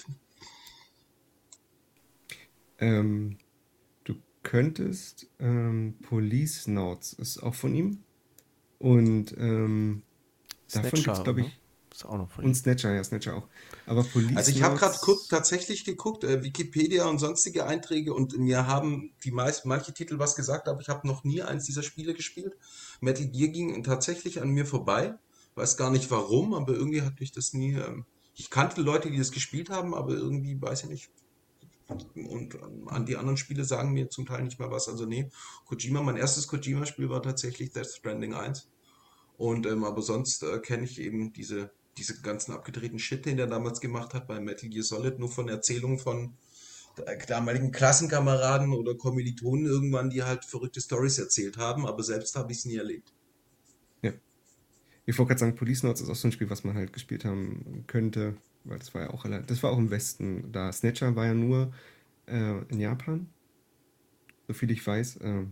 Ähm, du könntest, ähm, Police Notes ist auch von ihm. Und ähm, davon gibt es, Snatcher, glaube oder? ich, Ist auch noch von und ihm. Snatcher, ja, Snatcher auch. Aber Also Police ich habe gerade Notes, tatsächlich geguckt, äh, Wikipedia und sonstige Einträge und mir haben die meist, manche Titel was gesagt, aber ich habe noch nie eins dieser Spiele gespielt. Metal Gear ging tatsächlich an mir vorbei, weiß gar nicht warum, aber irgendwie hat mich das nie. Ähm, ich kannte Leute, die das gespielt haben, aber irgendwie weiß ich nicht. Und ähm, an die anderen Spiele sagen mir zum Teil nicht mehr was. Also nee, Kojima, mein erstes Kojima-Spiel war tatsächlich Death Stranding eins. Und ähm, aber sonst äh, kenne ich eben diese, diese ganzen abgedrehten Shit, den der damals gemacht hat bei Metal Gear Solid, nur von Erzählungen von äh, damaligen Klassenkameraden oder Kommilitonen irgendwann, die halt verrückte Stories erzählt haben, aber selbst habe ich es nie erlebt. ja. Ich wollte gerade sagen, Police Notes ist auch so ein Spiel, was man halt gespielt haben könnte, weil das war ja auch relativ, das war auch im Westen da. Snatcher war ja nur äh, in Japan, soviel ich weiß. Ähm,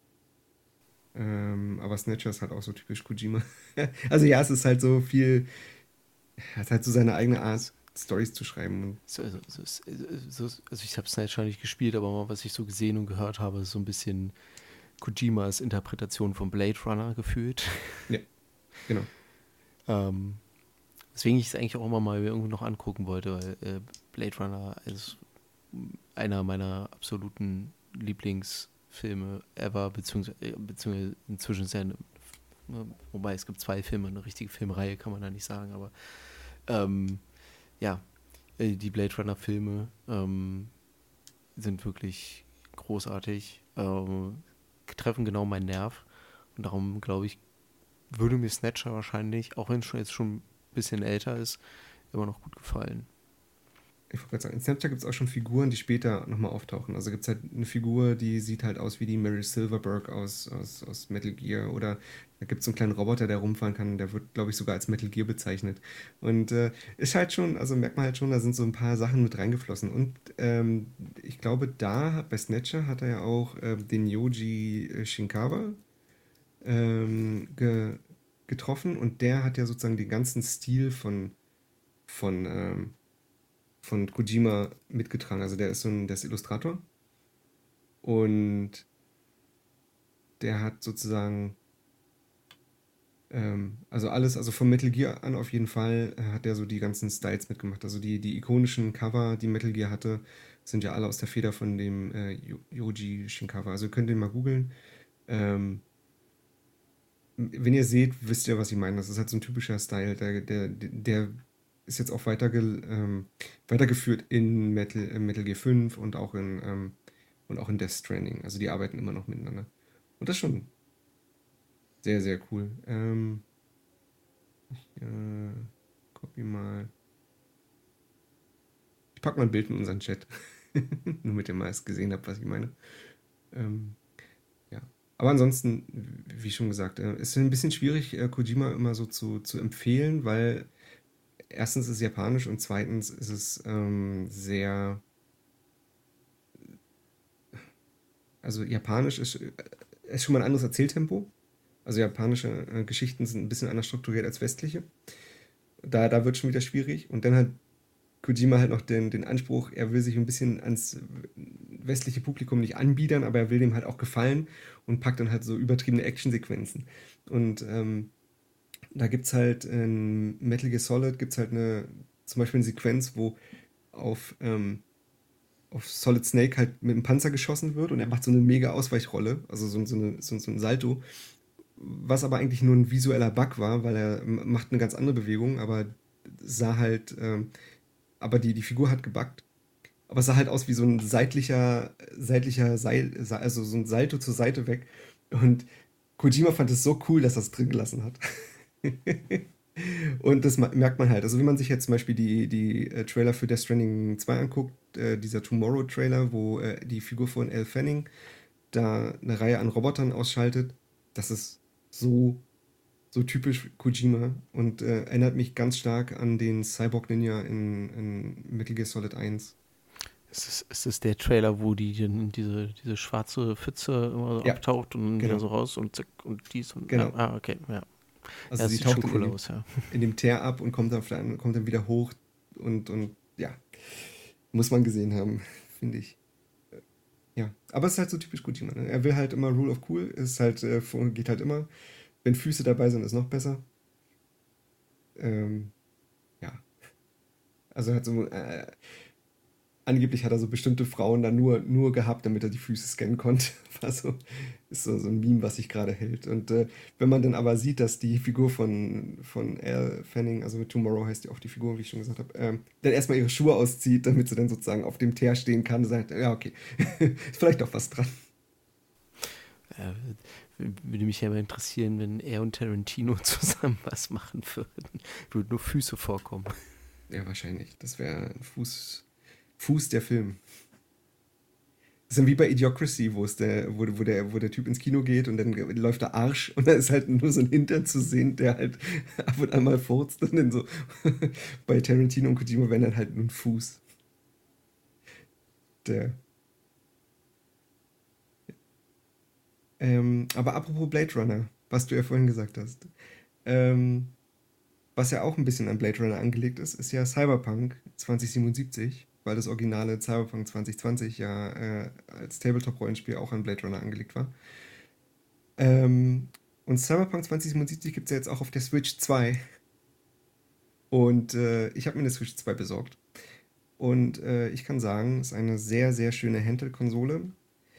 ähm, aber Snatcher ist halt auch so typisch Kojima. Also ja, es ist halt so viel, er hat halt so seine eigene Art, Stories zu schreiben. Und So, also, so, so, also ich habe Snatcher nicht gespielt, aber mal, was ich so gesehen und gehört habe, ist so ein bisschen Kojimas Interpretation von Blade Runner gefühlt. ja, genau. ähm, Deswegen ich es eigentlich auch immer mal irgendwie noch angucken wollte, weil äh, Blade Runner ist einer meiner absoluten Lieblingsfilme ever, beziehungsweise, äh, beziehungsweise inzwischen ist ja, eine, ne, wobei es gibt zwei Filme, eine richtige Filmreihe kann man da nicht sagen, aber ähm, ja, äh, die Blade Runner Filme ähm, sind wirklich großartig, ähm, treffen genau meinen Nerv und darum glaube ich, würde mir Snatcher wahrscheinlich, auch wenn es schon jetzt schon ein bisschen älter ist, immer noch gut gefallen. Ich wollte gerade sagen, in Snapchat gibt es auch schon Figuren, die später nochmal auftauchen. Also gibt es halt eine Figur, die sieht halt aus wie die Mary Silverberg aus, aus, aus Metal Gear. Oder da gibt es so einen kleinen Roboter, der rumfahren kann. Der wird, glaube ich, sogar als Metal Gear bezeichnet. Und äh, ist halt schon, also merkt man halt schon, da sind so ein paar Sachen mit reingeflossen. Und ähm, ich glaube, da bei Snatcher hat er ja auch äh, den Yoji Shinkawa ähm, ge getroffen. Und der hat ja sozusagen den ganzen Stil von, von ähm, von Kojima mitgetragen. Also der ist so ein, der ist Illustrator und der hat sozusagen, ähm, also alles, also vom Metal Gear an auf jeden Fall äh, hat er so die ganzen Styles mitgemacht. Also die, die ikonischen Cover, die Metal Gear hatte, sind ja alle aus der Feder von dem äh, Yoji Shinkawa. Also könnt ihr mal googeln. Ähm, wenn ihr seht, wisst ihr, was ich meine. Das ist halt so ein typischer Style, der, der, der ist jetzt auch weiterge, ähm, weitergeführt in Metal, in Metal Gear fünf und auch in, ähm, und auch in Death Stranding. Also die arbeiten immer noch miteinander. Und das ist schon sehr, sehr cool. Ähm, äh, copy mal. Ich pack mal ein Bild in unseren Chat. Nur damit ihr mal es gesehen habt, was ich meine. Ähm, ja. Aber ansonsten, wie schon gesagt, äh, ist ein bisschen schwierig, äh, Kojima immer so zu, zu empfehlen, weil erstens ist es japanisch und zweitens ist es ähm, sehr, also japanisch ist, äh, ist schon mal ein anderes Erzähltempo. Also japanische äh, Geschichten sind ein bisschen anders strukturiert als westliche. Da, da wird schon wieder schwierig. Und dann hat Kojima halt noch den, den Anspruch, er will sich ein bisschen ans westliche Publikum nicht anbiedern, aber er will dem halt auch gefallen und packt dann halt so übertriebene Actionsequenzen. Und ähm, da gibt's halt in Metal Gear Solid gibt's halt eine, zum Beispiel eine Sequenz, wo auf, ähm, auf Solid Snake halt mit dem Panzer geschossen wird und er macht so eine mega Ausweichrolle, also so, so, eine, so, so ein Salto, was aber eigentlich nur ein visueller Bug war, weil er m- macht eine ganz andere Bewegung, aber sah halt, ähm, aber die, die Figur hat gebuggt. Aber es sah halt aus wie so ein seitlicher, seitlicher Seil, also so ein Salto zur Seite weg. Und Kojima fand es so cool, dass er es drin gelassen hat. Und das ma- merkt man halt. Also wenn man sich jetzt zum Beispiel die, die äh, Trailer für Death Stranding zwei anguckt, äh, dieser Tomorrow-Trailer, wo äh, die Figur von Elle Fanning da eine Reihe an Robotern ausschaltet, das ist so, so typisch Kojima und äh, erinnert mich ganz stark an den Cyborg Ninja in, in Metal Gear Solid eins. Es ist, es ist der Trailer, wo die, die diese, diese schwarze Pfütze immer so Ja, abtaucht und dann wieder genau, so raus und zack und dies und ja, genau. ah, okay, ja. Ja, Also das sie sieht schon taucht dann in cool dem, aus, ja. in dem Teer ab und kommt dann, auf der, anderen- kommt dann wieder hoch und, und ja, muss man gesehen haben, finde ich. Ja, aber es ist halt so typisch Kojima. Ne? Er will halt immer Rule of Cool, ist halt, äh, vor- geht halt immer. Wenn Füße dabei sind, ist noch besser. Ähm, ja, also hat so, äh, angeblich hat er so bestimmte Frauen dann nur, nur gehabt, damit er die Füße scannen konnte. War so, ist so, so ein Meme, was sich gerade hält. Und äh, wenn man dann aber sieht, dass die Figur von, von Elle Fanning, also Tomorrow heißt ja auch die Figur, wie ich schon gesagt habe, ähm, dann erstmal ihre Schuhe auszieht, damit sie dann sozusagen auf dem Teer stehen kann, sagt, ja, okay, ist vielleicht auch was dran. Ja, w- würde mich ja mal interessieren, wenn er und Tarantino zusammen was machen würden. Würden nur Füße vorkommen. Ja, wahrscheinlich. Das wäre ein Fuß, Fuß der Film. Das ist dann wie bei Idiocracy, wo es der, wo, wo der, wo der Typ ins Kino geht und dann läuft der Arsch und da ist halt nur so ein Hintern zu sehen, der halt ab und an mal furzt und dann so bei Tarantino und Kojima wäre dann halt nur ein Fuß. Der. Ähm, aber apropos Blade Runner, was du ja vorhin gesagt hast. Ähm, was ja auch ein bisschen an Blade Runner angelegt ist, ist ja Cyberpunk zwanzig siebenundsiebzig, weil das originale Cyberpunk zwanzig zwanzig ja äh, als Tabletop-Rollenspiel auch an Blade Runner angelegt war. Ähm, und Cyberpunk zwanzig siebenundsiebzig gibt es ja jetzt auch auf der Switch zwei. Und äh, ich habe mir eine Switch zwei besorgt. Und äh, ich kann sagen, es ist eine sehr, sehr schöne Handheld-Konsole,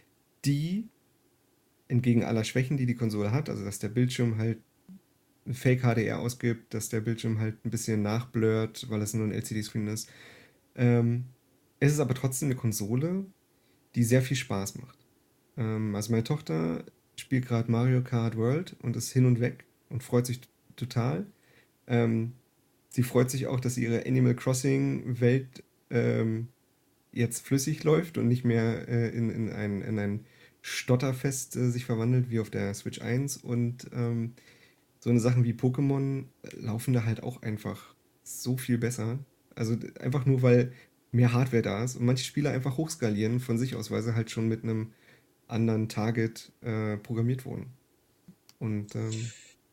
die entgegen aller Schwächen, die die Konsole hat, also dass der Bildschirm halt ein Fake H D R ausgibt, dass der Bildschirm halt ein bisschen nachblurrt, weil es nur ein L C D-Screen ist. Ähm, es ist aber trotzdem eine Konsole, die sehr viel Spaß macht. Ähm, also meine Tochter spielt gerade Mario Kart World und ist hin und weg und freut sich t- total. Ähm, sie freut sich auch, dass ihre Animal Crossing Welt ähm, jetzt flüssig läuft und nicht mehr äh, in, in ein, in ein Stotterfest äh, sich verwandelt wie auf der Switch eins. Und ähm, so eine Sachen wie Pokémon äh, laufen da halt auch einfach so viel besser. Also d- einfach nur, weil mehr Hardware da ist und manche Spiele einfach hochskalieren von sich aus, weil sie halt schon mit einem anderen Target äh, programmiert wurden. Und ähm,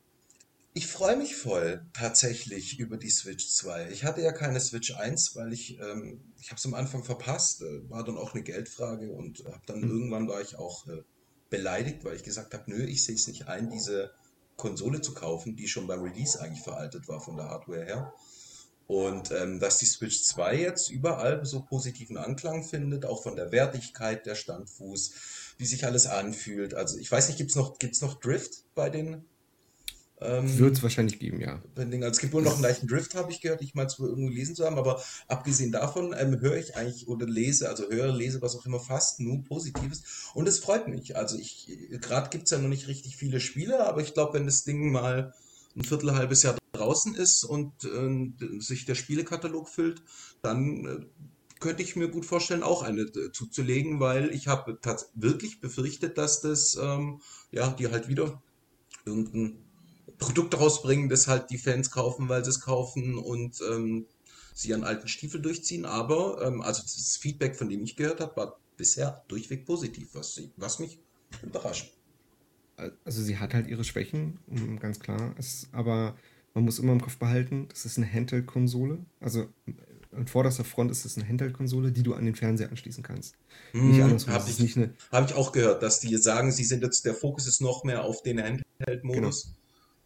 Ich freue mich voll tatsächlich über die Switch zwei. Ich hatte ja keine Switch eins, weil ich, ähm, ich habe es am Anfang verpasst, äh, war dann auch eine Geldfrage und habe dann hm, irgendwann war ich auch äh, beleidigt, weil ich gesagt habe, nö, ich sehe es nicht ein, diese Konsole zu kaufen, die schon beim Release eigentlich veraltet war von der Hardware her. Und ähm, dass die Switch zwei jetzt überall so positiven Anklang findet, auch von der Wertigkeit, der Standfuß, wie sich alles anfühlt. Also ich weiß nicht, gibt's noch, gibt's noch Drift bei den wird es ähm, wahrscheinlich geben, ja. bei den, also es gibt wohl noch einen Das, leichten Drift, habe ich gehört, ich meine es wohl irgendwo gelesen zu haben, aber abgesehen davon ähm, höre ich eigentlich oder lese, also höre, lese, was auch immer, fast nur Positives und es freut mich. Also ich, gerade gibt es ja noch nicht richtig viele Spiele, aber ich glaube, wenn das Ding mal ein Viertel, halbes Jahr draußen ist und äh, sich der Spielekatalog füllt, dann äh, könnte ich mir gut vorstellen, auch eine äh, zuzulegen, weil ich habe tats- wirklich befürchtet, dass das, ähm, ja, die halt wieder irgendein Produkt rausbringen, das halt die Fans kaufen, weil sie es kaufen und ähm, sie ihren alten Stiefel durchziehen. Aber ähm, also das Feedback, von dem ich gehört habe, war bisher durchweg positiv, was, sie, was mich überrascht. also sie hat halt ihre Schwächen, mm, ganz klar. Es, aber man muss immer im Kopf behalten, das ist eine Handheld-Konsole. Also an vorderster Front ist es eine Handheld-Konsole, die du an den Fernseher anschließen kannst. Nicht Hm, andersrum. Das habe ist nicht ich, eine, hab ich auch gehört, dass die sagen, sie sind jetzt, der Fokus ist noch mehr auf den genau. Handheld-Modus.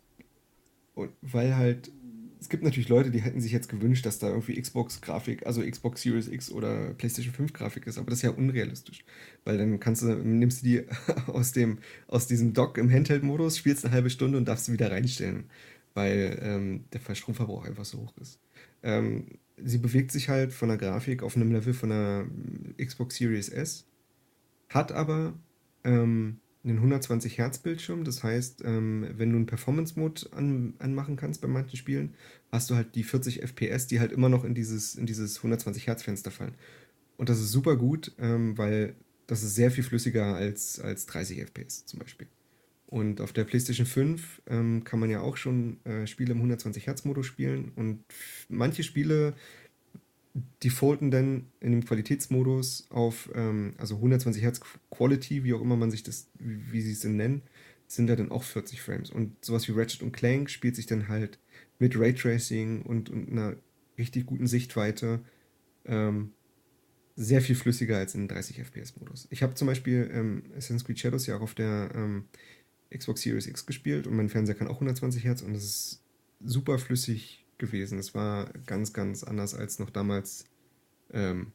Und weil halt, es gibt natürlich Leute, die hätten sich jetzt gewünscht, dass da irgendwie Xbox-Grafik, also Xbox Series X oder PlayStation fünf Grafik ist, aber das ist ja unrealistisch. Weil dann kannst du, nimmst du die aus dem, aus diesem Dock im Handheld-Modus, spielst eine halbe Stunde und darfst sie wieder reinstellen, weil ähm, der Stromverbrauch einfach so hoch ist. Ähm, sie bewegt sich halt von der Grafik auf einem Level von der Xbox Series S, hat aber ähm, einen hundertzwanzig Hertz Bildschirm. Das heißt, ähm, wenn du einen Performance-Mode an, anmachen kannst bei manchen Spielen, hast du halt die vierzig F P S, die halt immer noch in dieses, in dieses hundertzwanzig Hertz Fenster fallen. Und das ist super gut, ähm, weil das ist sehr viel flüssiger als, als dreißig F P S zum Beispiel. Und auf der PlayStation fünf ähm, kann man ja auch schon äh, Spiele im hundertzwanzig Hertz Modus spielen. Und f- manche Spiele defaulten dann in dem Qualitätsmodus auf, ähm, also hundertzwanzig Hertz Quality, wie auch immer man sich das, wie, wie sie es denn nennen, sind da dann auch vierzig Frames. Und sowas wie Ratchet und Clank spielt sich dann halt mit Raytracing und, und einer richtig guten Sichtweite ähm, sehr viel flüssiger als in dreißig F P S-Modus. Ich habe zum Beispiel ähm, Assassin's Creed Shadows ja auch auf der ähm, Xbox Series X gespielt und mein Fernseher kann auch hundertzwanzig Hertz und es ist super flüssig gewesen. Es war ganz, ganz anders als noch damals ähm,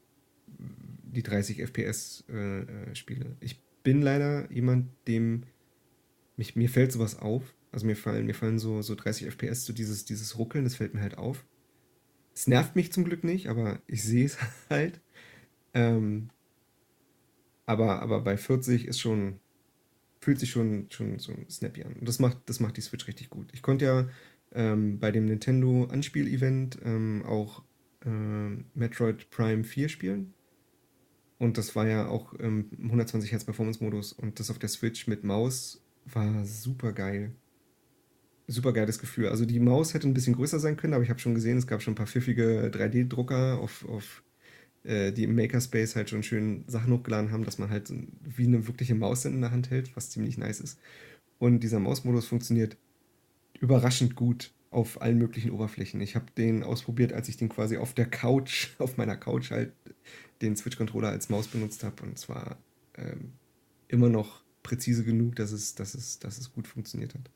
die dreißig F P S-Spiele. Äh, äh, ich bin leider jemand, dem mich, mir fällt sowas auf. Also mir fallen, mir fallen so, so dreißig F P S, so dieses, dieses Ruckeln, das fällt mir halt auf. Es nervt mich zum Glück nicht, aber ich sehe es halt. Ähm, aber, aber bei vierzig ist schon, fühlt sich schon, schon so snappy an. Und das macht, das macht die Switch richtig gut. Ich konnte ja ähm, bei dem Nintendo Anspiel-Event ähm, auch ähm, Metroid Prime vier spielen. Und das war ja auch ähm, im hundertzwanzig Hertz Performance-Modus. Und das auf der Switch mit Maus war super geil. Super geiles Gefühl. Also die Maus hätte ein bisschen größer sein können, aber ich habe schon gesehen, es gab schon ein paar pfiffige drei D-Drucker, auf, auf, äh, die im Makerspace halt schon schön Sachen hochgeladen haben, dass man halt so wie eine wirkliche Maus in der Hand hält, was ziemlich nice ist. Und dieser Mausmodus funktioniert überraschend gut auf allen möglichen Oberflächen. Ich habe den ausprobiert, als ich den quasi auf der Couch, auf meiner Couch halt den Switch-Controller als Maus benutzt habe. Und zwar ähm, immer noch präzise genug, dass es, dass, es, dass es gut funktioniert hat.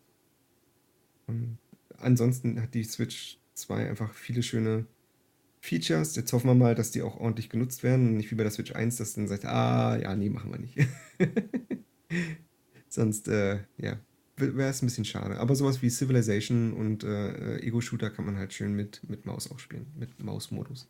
Und ansonsten hat die Switch zwei einfach viele schöne Features. Jetzt hoffen wir mal, dass die auch ordentlich genutzt werden und nicht wie bei der Switch eins, dass dann sagt, ah, ja, nee, machen wir nicht. Sonst, äh, ja, wäre es ein bisschen schade. Aber sowas wie Civilization und äh, Ego-Shooter kann man halt schön mit, mit Maus auch spielen, mit Mausmodus.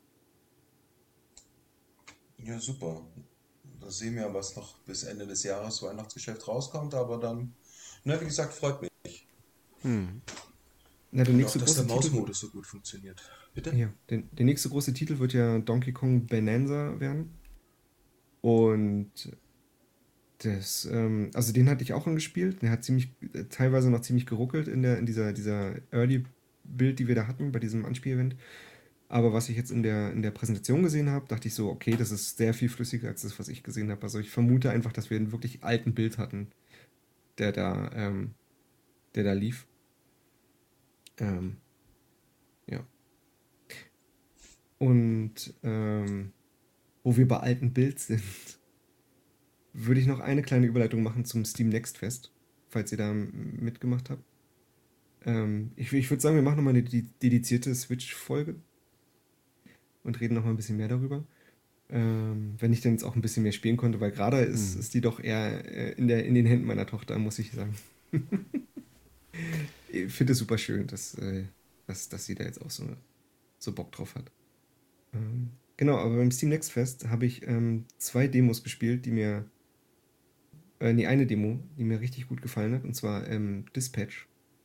Ja, super. Da sehen wir, was noch bis Ende des Jahres Weihnachtsgeschäft rauskommt, aber dann, na, wie gesagt, freut mich. Hm. Na, der Und auch, nächste dass der große Titel, Mausmodus so gut funktioniert. Bitte? ja, der, der nächste große Titel wird ja Donkey Kong Bonanza werden. Und das, ähm, also den hatte ich auch angespielt. Der hat ziemlich, äh, teilweise noch ziemlich geruckelt in der, in dieser, dieser Early-Build, die wir da hatten, bei diesem Anspiel-Event. Aber was ich jetzt in der, in der Präsentation gesehen habe, dachte ich so, okay, das ist sehr viel flüssiger als das, was ich gesehen habe. Also ich vermute einfach, dass wir einen wirklich alten Bild hatten, der da, ähm, der da lief. Ähm, ja. Und ähm, wo wir bei alten Builds sind, würde ich noch eine kleine Überleitung machen zum Steam Next Fest, falls ihr da m- mitgemacht habt. Ähm, ich ich würde sagen, wir machen nochmal eine dedi- dedizierte Switch-Folge und reden nochmal ein bisschen mehr darüber. Ähm, wenn ich denn jetzt auch ein bisschen mehr spielen konnte, weil gerade ist, Hm. ist die doch eher äh, in der, in den Händen meiner Tochter, muss ich sagen. Ich finde es super schön, dass, äh, dass, dass sie da jetzt auch so, so Bock drauf hat. Ähm, genau, aber beim Steam Next Fest habe ich ähm, zwei Demos gespielt, die mir, äh, nee, eine Demo, die mir richtig gut gefallen hat, und zwar ähm, Dispatch.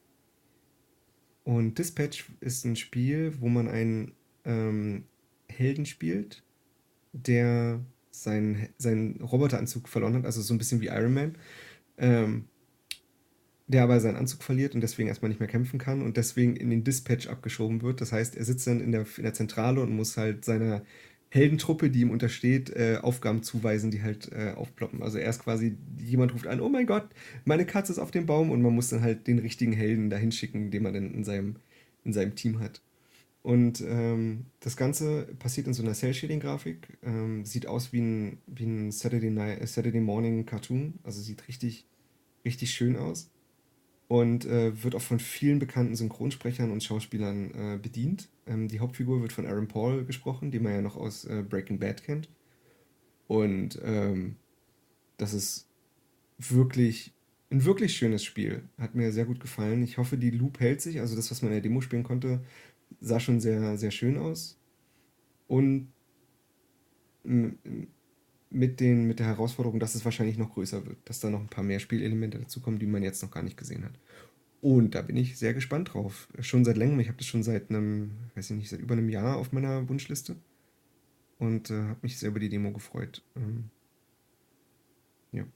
Und Dispatch ist ein Spiel, wo man einen ähm, Helden spielt, der seinen, seinen Roboteranzug verloren hat, also so ein bisschen wie Iron Man, ähm, der aber seinen Anzug verliert und deswegen erstmal nicht mehr kämpfen kann und deswegen in den Dispatch abgeschoben wird. Das heißt, er sitzt dann in der, in der Zentrale und muss halt seiner Heldentruppe, die ihm untersteht, äh, Aufgaben zuweisen, die halt äh, aufploppen. Also erst quasi, jemand ruft an, oh mein Gott, meine Katze ist auf dem Baum und man muss dann halt den richtigen Helden dahin schicken, den man dann in seinem, in seinem Team hat. Und ähm, das Ganze passiert in so einer Cell-Shading-Grafik. Ähm, sieht aus wie ein, wie ein Saturday Night, äh, Saturday Morning Cartoon. Also sieht richtig, richtig schön aus. Und äh, wird auch von vielen bekannten Synchronsprechern und Schauspielern äh, bedient. Ähm, die Hauptfigur wird von Aaron Paul gesprochen, den man ja noch aus äh, Breaking Bad kennt. Und ähm, das ist wirklich ein wirklich schönes Spiel. Hat mir sehr gut gefallen. Ich hoffe, die Loop hält sich. Also das, was man in der Demo spielen konnte, sah schon sehr, sehr schön aus. Und m- m- mit den, mit der Herausforderung, dass es wahrscheinlich noch größer wird, dass da noch ein paar mehr Spielelemente dazukommen, die man jetzt noch gar nicht gesehen hat. Und da bin ich sehr gespannt drauf. Schon seit längerem, ich habe das schon seit einem, weiß ich nicht, seit über einem Jahr auf meiner Wunschliste und äh, habe mich sehr über die Demo gefreut. Ähm, ja.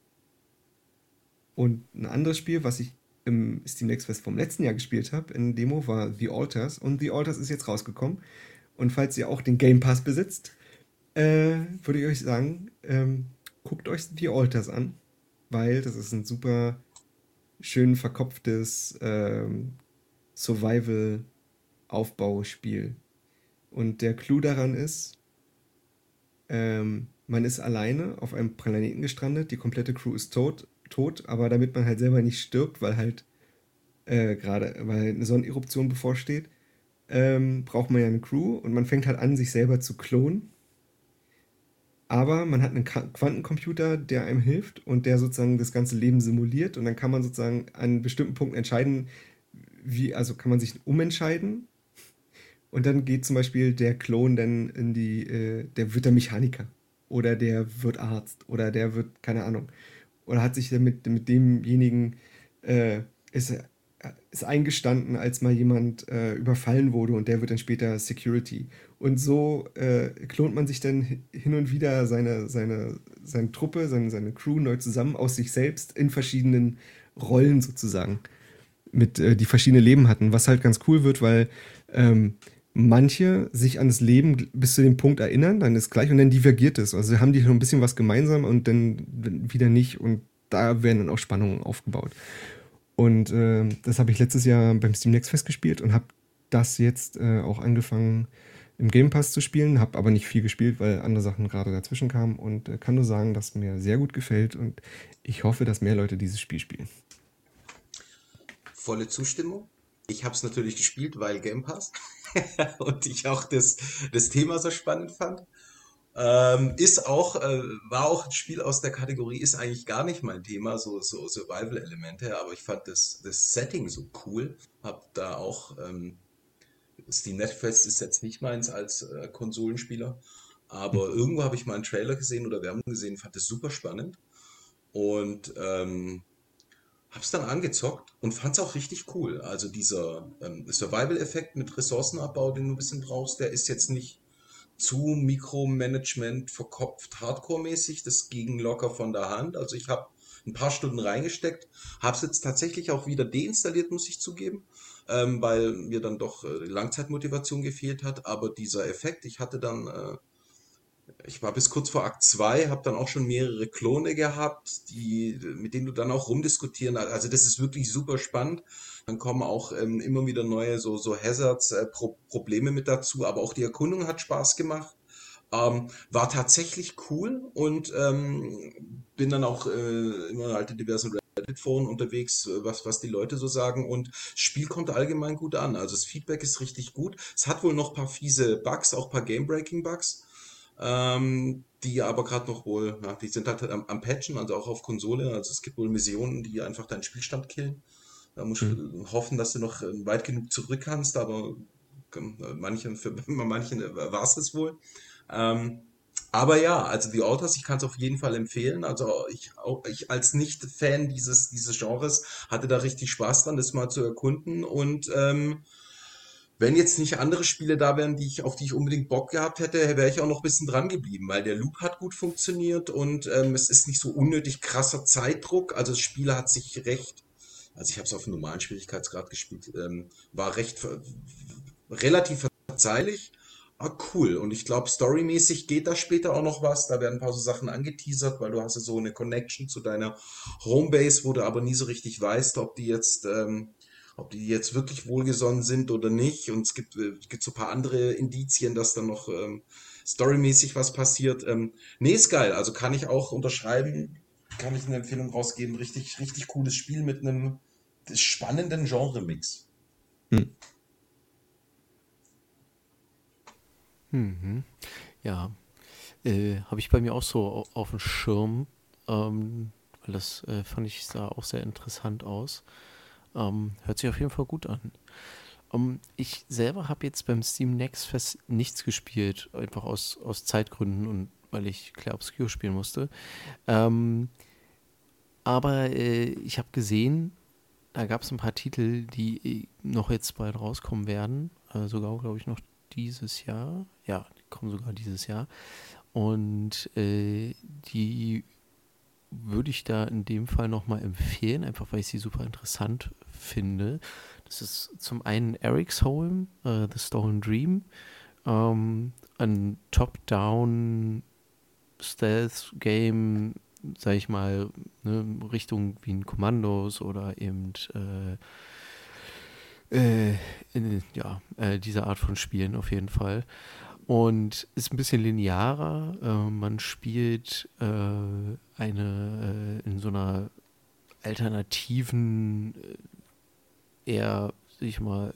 Und ein anderes Spiel, was ich im Steam Next Fest vom letzten Jahr gespielt habe, in Demo, war The Alters. Und The Alters ist jetzt rausgekommen. Und falls ihr auch den Game Pass besitzt, äh, würde ich euch sagen, ähm, guckt euch The Alters an, weil das ist ein super schön verkopftes ähm, Survival-Aufbauspiel. Und der Clou daran ist, ähm, man ist alleine auf einem Planeten gestrandet, die komplette Crew ist tot, tot, aber damit man halt selber nicht stirbt, weil halt äh, gerade, weil eine Sonneneruption bevorsteht, ähm, braucht man ja eine Crew und man fängt halt an, sich selber zu klonen. Aber man hat einen Ka- Quantencomputer, der einem hilft und der sozusagen das ganze Leben simuliert und dann kann man sozusagen an bestimmten Punkten entscheiden, wie, also kann man sich umentscheiden und dann geht zum Beispiel der Klon dann in die, äh, der wird der Mechaniker oder der wird Arzt oder der wird, keine Ahnung, oder hat sich dann mit, mit demjenigen, äh, ist, äh, ist eingestanden, als mal jemand äh, überfallen wurde und der wird dann später Security. Und so äh, klont man sich dann hi- hin und wieder seine, seine, seine Truppe, seine, seine Crew neu zusammen aus sich selbst in verschiedenen Rollen sozusagen mit, äh, die verschiedene Leben hatten, was halt ganz cool wird, weil ähm, manche sich an das Leben gl- bis zu dem Punkt erinnern, dann ist gleich und dann divergiert es. Also haben die schon ein bisschen was gemeinsam und dann wieder nicht und da werden dann auch Spannungen aufgebaut. Und äh, das habe ich letztes Jahr beim Steam Next Fest gespielt und habe das jetzt äh, auch angefangen im Game Pass zu spielen, habe aber nicht viel gespielt, weil andere Sachen gerade dazwischen kamen und äh, kann nur sagen, dass mir sehr gut gefällt und ich hoffe, dass mehr Leute dieses Spiel spielen. Volle Zustimmung. Ich habe es natürlich gespielt, weil Game Pass und ich auch das, das Thema so spannend fand. Ähm, ist auch, äh, war auch ein Spiel aus der Kategorie, ist eigentlich gar nicht mein Thema, so, so Survival-Elemente, aber ich fand das, das Setting so cool. Hab da auch, ähm, Steam Netfest ist jetzt nicht meins als äh, Konsolenspieler, aber irgendwo habe ich mal einen Trailer gesehen oder Werbung gesehen, fand das super spannend und ähm, hab's dann angezockt und fand's auch richtig cool. Also dieser ähm, Survival-Effekt mit Ressourcenabbau, den du ein bisschen brauchst, der ist jetzt nicht zu Mikromanagement verkopft, Hardcore-mäßig. Das ging locker von der Hand. Also ich habe ein paar Stunden reingesteckt, habe es jetzt tatsächlich auch wieder deinstalliert, muss ich zugeben, ähm, weil mir dann doch äh, die Langzeitmotivation gefehlt hat. Aber dieser Effekt, ich hatte dann äh, ich war bis kurz vor Akt zwei, habe dann auch schon mehrere Klone gehabt, die, mit denen du dann auch rumdiskutieren. Also das ist wirklich super spannend. Dann kommen auch ähm, immer wieder neue so, so Hazards, äh, Pro Probleme mit dazu, aber auch die Erkundung hat Spaß gemacht. Ähm, war tatsächlich cool und ähm, bin dann auch äh, immer halt in diversen Reddit-Foren unterwegs, äh, was, was die Leute so sagen und das Spiel kommt allgemein gut an. Also das Feedback ist richtig gut. Es hat wohl noch ein paar fiese Bugs, auch ein paar Game-Breaking-Bugs ähm, die aber gerade noch wohl, ja, die sind halt am, am Patchen, also auch auf Konsole. Also es gibt wohl Missionen, die einfach deinen Spielstand killen. Da musst Hm. du hoffen, dass du noch äh, weit genug zurück kannst, aber ähm, manchen, für manchen war es das wohl. Ähm, aber ja, also The Outers, ich kann es auf jeden Fall empfehlen. Also ich, auch ich als Nicht-Fan dieses, dieses Genres hatte da richtig Spaß dran, das mal zu erkunden und ähm, wenn jetzt nicht andere Spiele da wären, die ich, auf die ich unbedingt Bock gehabt hätte, wäre ich auch noch ein bisschen dran geblieben, weil der Loop hat gut funktioniert und ähm, es ist nicht so unnötig krasser Zeitdruck. Also das Spiel hat sich recht, also ich habe es auf einem normalen Schwierigkeitsgrad gespielt, ähm, war recht ver- relativ verzeihlich. Ah, cool. Und ich glaube, storymäßig geht da später auch noch was. Da werden ein paar so Sachen angeteasert, weil du hast ja so eine Connection zu deiner Homebase, wo du aber nie so richtig weißt, ob die jetzt ähm, Ob die jetzt wirklich wohlgesonnen sind oder nicht. Und es gibt, äh, gibt so ein paar andere Indizien, dass dann noch ähm, storymäßig was passiert. Ähm, nee, ist geil. Also kann ich auch unterschreiben, kann ich eine Empfehlung rausgeben. Richtig, richtig cooles Spiel mit einem spannenden Genre-Mix. Hm. Mhm. Ja, äh, habe ich bei mir auch so au- auf dem Schirm, ähm, weil das äh, fand ich sah auch sehr interessant aus. Ähm, hört sich auf jeden Fall gut an. Ähm, ich selber habe jetzt beim Steam Next Fest nichts gespielt, einfach aus, aus Zeitgründen und weil ich Clair Obscur spielen musste. Ähm, aber äh, ich habe gesehen, da gab es ein paar Titel, die äh, noch jetzt bald rauskommen werden. Äh, sogar, glaube ich, noch dieses Jahr. Ja, die kommen sogar dieses Jahr. Und äh, die würde ich da in dem Fall nochmal empfehlen, einfach weil ich sie super interessant finde. Das ist zum einen Eric's Home, äh, The Stolen Dream, ähm, ein Top-Down Stealth-Game, sag ich mal, ne, Richtung wie ein Kommandos oder eben äh, äh, in, ja, äh, diese Art von Spielen auf jeden Fall. Und ist ein bisschen linearer. Äh, man spielt äh, eine äh, in so einer alternativen, äh, eher, sag ich mal,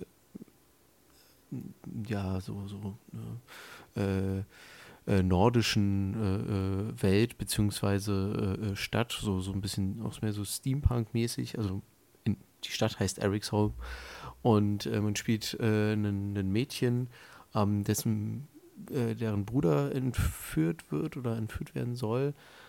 ja, so, so ne, äh, äh, nordischen äh, äh, Welt beziehungsweise äh, äh, Stadt, so, so ein bisschen auch mehr so Steampunk-mäßig. Also in, die Stadt heißt Eric's Home und äh, man spielt äh, ein Mädchen, ähm, dessen äh, deren Bruder entführt wird oder entführt werden soll.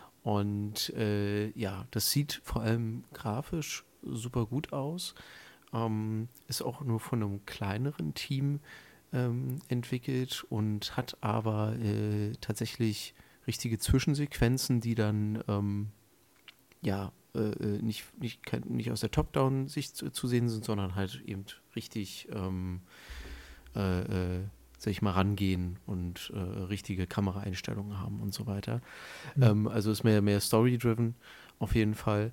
Und äh, ja, das sieht vor allem grafisch super gut aus. Ähm, ist auch nur von einem kleineren Team ähm, entwickelt und hat aber äh, tatsächlich richtige Zwischensequenzen, die dann ähm, ja äh, äh, nicht, nicht, kein- nicht aus der Top-Down-Sicht zu, zu sehen sind, sondern halt eben richtig, ähm, äh, äh, sag ich mal, rangehen und äh, richtige Kameraeinstellungen haben und so weiter. Hm. Ähm, also ist mehr, mehr Story-driven auf jeden Fall.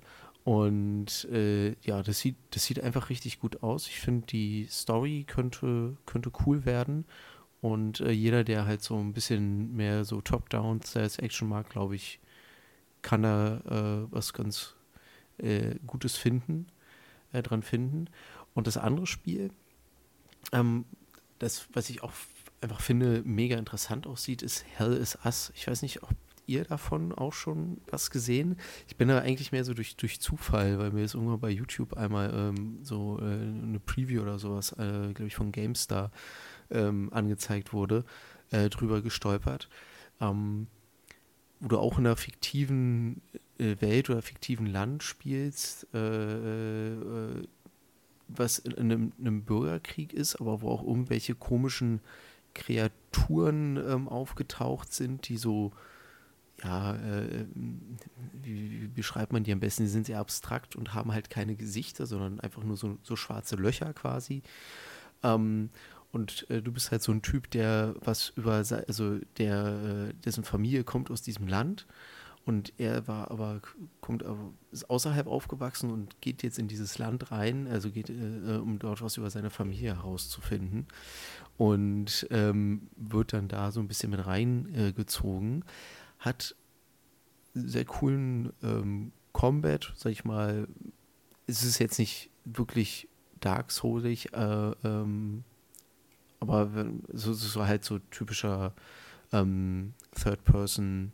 Und äh, ja, das sieht, das sieht einfach richtig gut aus. Ich finde, die Story könnte, könnte cool werden. Und äh, jeder, der halt so ein bisschen mehr so Top-Down Stealth Action mag, glaube ich, kann da äh, was ganz äh, Gutes finden, äh, dran finden. Und das andere Spiel, ähm, das, was ich auch f- einfach finde, mega interessant aussieht, ist Hell is Us. Ich weiß nicht, ob ihr davon auch schon was gesehen? Ich bin da eigentlich mehr so durch, durch Zufall, weil mir ist irgendwann bei YouTube einmal ähm, so äh, eine Preview oder sowas, äh, glaube ich, von GameStar ähm, angezeigt wurde, äh, drüber gestolpert. Ähm, wo du auch in einer fiktiven äh, Welt oder fiktiven Land spielst, äh, äh, was in einem, einem Bürgerkrieg ist, aber wo auch irgendwelche komischen Kreaturen ähm, aufgetaucht sind, die so, ja, äh, wie, wie beschreibt man die am besten? Die sind sehr abstrakt und haben halt keine Gesichter, sondern einfach nur so, so schwarze Löcher quasi. Ähm, und äh, du bist halt so ein Typ, der was über, se- also der, äh, dessen Familie kommt aus diesem Land und er war aber, kommt aber, ist außerhalb aufgewachsen und geht jetzt in dieses Land rein, also geht, äh, um dort was über seine Familie herauszufinden und ähm, wird dann da so ein bisschen mit reingezogen. Äh, gezogen. Hat sehr coolen ähm, Combat, sag ich mal. Es ist jetzt nicht wirklich Dark Soulig, äh, ähm, aber wenn- so, so halt so typischer ähm, Third-Person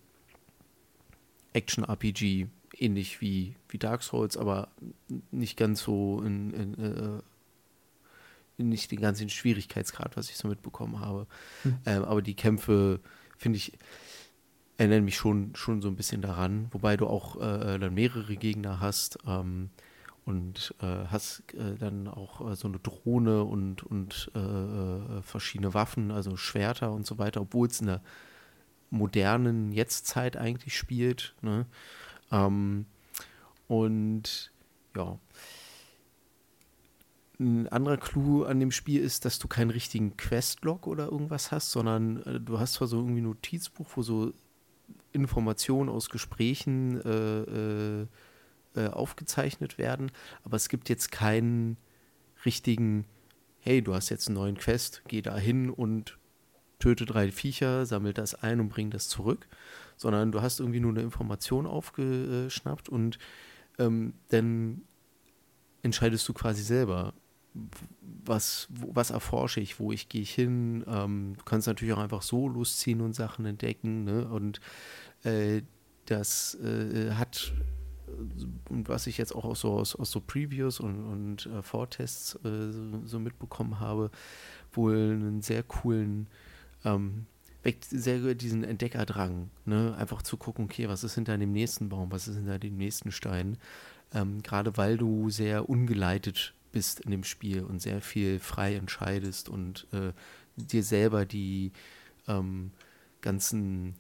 Action-R P G, ähnlich wie, wie Dark Souls, aber nicht ganz so in, in, äh, nicht den ganzen Schwierigkeitsgrad, was ich so mitbekommen habe. Hm. Ähm, aber die Kämpfe, finde ich, erinnern mich schon, schon so ein bisschen daran, wobei du auch äh, dann mehrere Gegner hast ähm, und äh, hast äh, dann auch äh, so eine Drohne und, und äh, äh, verschiedene Waffen, also Schwerter und so weiter, obwohl es in der modernen Jetztzeit eigentlich spielt. Ne? Ähm, und ja, ein anderer Clou an dem Spiel ist, dass du keinen richtigen Questlog oder irgendwas hast, sondern äh, du hast zwar so irgendwie ein Notizbuch, wo so Informationen aus Gesprächen äh, äh, äh, aufgezeichnet werden, aber es gibt jetzt keinen richtigen, hey, du hast jetzt einen neuen Quest, geh da hin und töte drei Viecher, sammelt das ein und bring das zurück, sondern du hast irgendwie nur eine Information aufgeschnappt und ähm, dann entscheidest du quasi selber, was, wo, was erforsche ich, wo ich gehe ich hin. Ähm, du kannst natürlich auch einfach so losziehen und Sachen entdecken, ne? Und äh, das äh, hat, und was ich jetzt auch aus so, aus, aus so Previews und, und äh, Vortests äh, so, so mitbekommen habe, wohl einen sehr coolen, ähm, weckt sehr diesen Entdeckerdrang, ne? Einfach zu gucken, okay, was ist hinter dem nächsten Baum, was ist hinter dem nächsten Stein, ähm, gerade weil du sehr ungeleitet bist in dem Spiel und sehr viel frei entscheidest und äh, dir selber die ähm, ganzen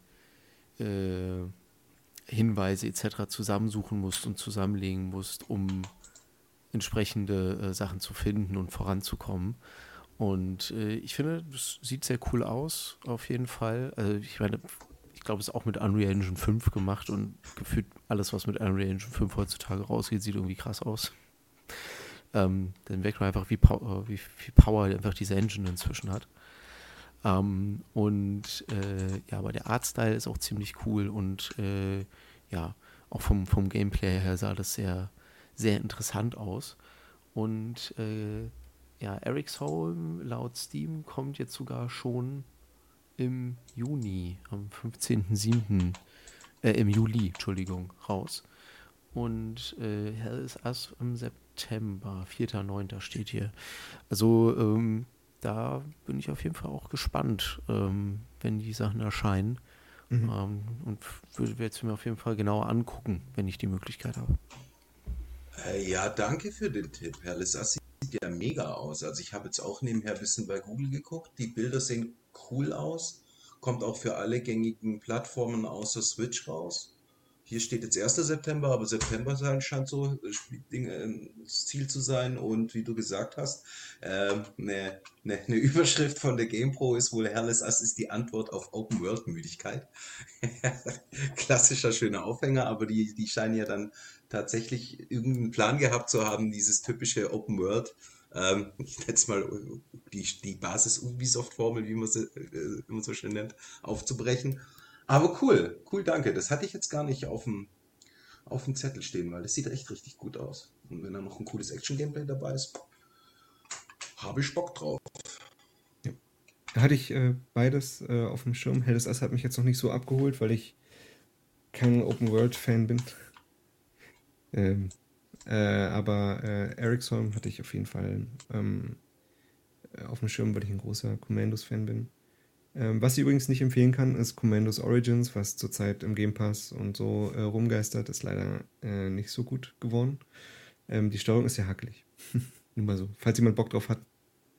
äh, Hinweise et cetera zusammensuchen musst und zusammenlegen musst, um entsprechende äh, Sachen zu finden und voranzukommen. Und äh, ich finde, das sieht sehr cool aus, auf jeden Fall. Also ich meine, ich glaube, es ist auch mit Unreal Engine fünf gemacht und gefühlt alles, was mit Unreal Engine fünf heutzutage rausgeht, sieht irgendwie krass aus. Ähm, dann merkt man einfach, wie, Pow- wie viel Power einfach diese Engine inzwischen hat. Ähm, und äh, ja, aber der Artstyle ist auch ziemlich cool und äh, ja, auch vom, vom Gameplay her sah das sehr, sehr interessant aus. Und äh, ja, Eric's Home laut Steam kommt jetzt sogar schon im Juni, am fünfzehnten siebten äh, im Juli, Entschuldigung, raus. Und äh, Hell is Us im September, vierter neunter steht hier. Also ähm, da bin ich auf jeden Fall auch gespannt, ähm, wenn die Sachen erscheinen. Mhm. Ähm, und würde jetzt mir auf jeden Fall genauer angucken, wenn ich die Möglichkeit habe. Äh, ja, danke für den Tipp, Herr Lissassi. Sieht ja mega aus. Also ich habe jetzt auch nebenher ein bisschen bei Google geguckt. Die Bilder sehen cool aus. Kommt auch für alle gängigen Plattformen außer Switch raus. Hier steht jetzt erster September, aber September sein scheint so äh, Spiel- Ding, äh, das Ziel zu sein. Und wie du gesagt hast, ähm, eine, eine, eine Überschrift von der GamePro ist wohl, Herrles Ass ist die Antwort auf Open-World-Müdigkeit. Klassischer schöner Aufhänger, aber die, die scheinen ja dann tatsächlich irgendeinen Plan gehabt zu haben, dieses typische Open World, ähm, ich nenne es mal die, die Basis-Ubisoft-Formel, wie man sie äh, immer so schön nennt, aufzubrechen. Aber cool, cool, danke. Das hatte ich jetzt gar nicht auf dem, auf dem Zettel stehen, weil das sieht echt richtig gut aus. Und wenn da noch ein cooles Action-Gameplay dabei ist, habe ich Bock drauf. Ja. Da hatte ich äh, beides äh, auf dem Schirm. Hell is Us hat mich jetzt noch nicht so abgeholt, weil ich kein Open-World-Fan bin. Ähm, äh, aber äh, Eric's hatte ich auf jeden Fall ähm, äh, auf dem Schirm, weil ich ein großer Commandos-Fan bin. Ähm, was ich übrigens nicht empfehlen kann, ist Commandos Origins, was zurzeit im Game Pass und so äh, rumgeistert, ist leider äh, nicht so gut geworden. Ähm, die Steuerung ist ja hakelig. Nur mal so. Falls jemand Bock drauf hat,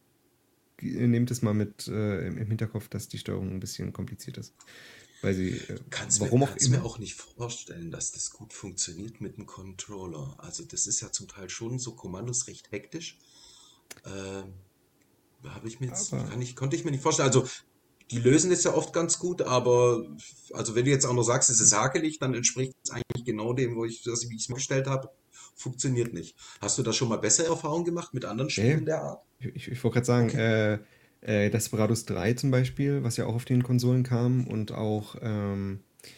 g- nehmt es mal mit äh, im, im Hinterkopf, dass die Steuerung ein bisschen kompliziert ist. Weil sie, äh, Kannst mir, warum auch kannst mir immer. auch nicht vorstellen, dass das gut funktioniert mit dem Controller. Also das ist ja zum Teil schon so Kommandos recht hektisch. Ähm, habe ich mir jetzt, Aber, kann ich, konnte ich mir nicht vorstellen. Also die lösen es ja oft ganz gut, aber also wenn du jetzt auch noch sagst, es ist hakelig, dann entspricht es eigentlich genau dem, wo ich, das, wie ich es mir gestellt habe. Funktioniert nicht. Hast du da schon mal bessere Erfahrungen gemacht mit anderen ja, ja. Spielen der Art? Ich, ich, ich wollte gerade sagen, Okay. äh, äh, Desperados drei zum Beispiel, was ja auch auf den Konsolen kam und auch ähm,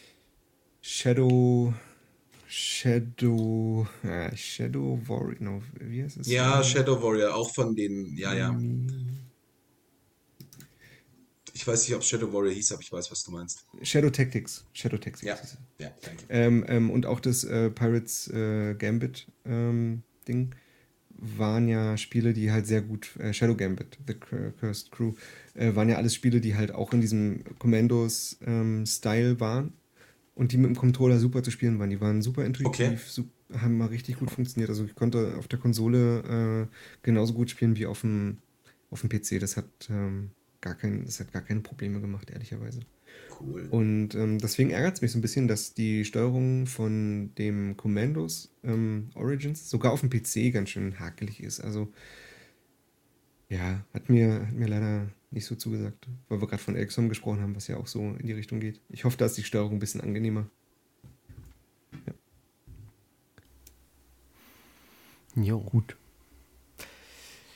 Shadow, Shadow, äh, Shadow Warrior, no, wie heißt es? Ja, Äh, Shadow Warrior, auch von den, ja, ja. Mi- Ich weiß nicht, ob es Shadow Warrior hieß, aber ich weiß, was du meinst. Shadow Tactics, Shadow Ja, Tactics hieß es. ja, danke. Ähm, ähm, und auch das äh, Pirates äh, Gambit ähm, Ding waren ja Spiele, die halt sehr gut, äh, Shadow Gambit, The Cursed Crew, äh, waren ja alles Spiele, die halt auch in diesem Commandos-Style waren und die mit dem Controller super zu spielen waren. Die waren super Okay, intuitiv, sup haben mal richtig gut funktioniert. Also ich konnte auf der Konsole äh, genauso gut spielen wie auf dem, auf dem P C. Das hat, ähm, gar kein, das hat gar keine Probleme gemacht, ehrlicherweise. cool. Und ähm, deswegen ärgert es mich so ein bisschen, dass die Steuerung von dem Commandos ähm, Origins sogar auf dem P C ganz schön hakelig ist. Also ja, hat mir, hat mir leider nicht so zugesagt, weil wir gerade von X COM gesprochen haben, was ja auch so in die Richtung geht. Ich hoffe, da ist die Steuerung ein bisschen angenehmer. Ja, Jo. gut.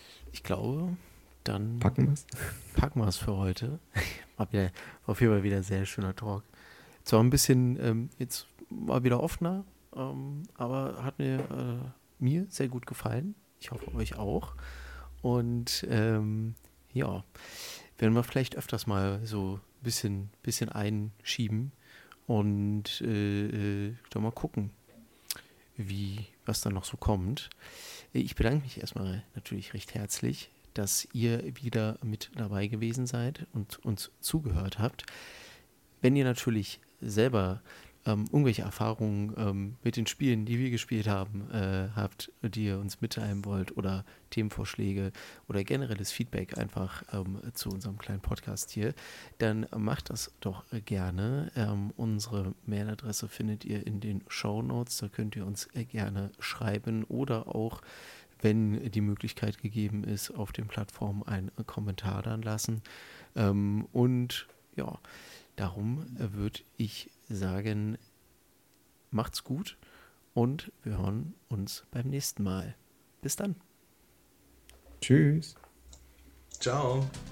glaube, dann Packen wir es? packen wir es für heute. War, wieder, war auf jeden Fall wieder ein sehr schöner Talk. Zwar ein bisschen, ähm, jetzt mal wieder offener, ähm, aber hat mir, äh, mir sehr gut gefallen. Ich hoffe, euch auch. Und ähm, ja, werden wir vielleicht öfters mal so ein bisschen, bisschen einschieben und äh, äh, dann mal gucken, wie, was dann noch so kommt. Ich bedanke mich erstmal natürlich recht herzlich, dass ihr wieder mit dabei gewesen seid und uns zugehört habt. Wenn ihr natürlich selber ähm, irgendwelche Erfahrungen ähm, mit den Spielen, die wir gespielt haben, äh, habt, die ihr uns mitteilen wollt oder Themenvorschläge oder generelles Feedback einfach ähm, zu unserem kleinen Podcast hier, dann macht das doch gerne. Ähm, unsere Mailadresse findet ihr in den Shownotes, da könnt ihr uns äh, gerne schreiben oder auch, wenn die Möglichkeit gegeben ist, auf den Plattformen einen Kommentar dann lassen. Ähm, und ja, darum würde ich sagen, macht's gut und wir hören uns beim nächsten Mal. Bis dann. Tschüss. Ciao.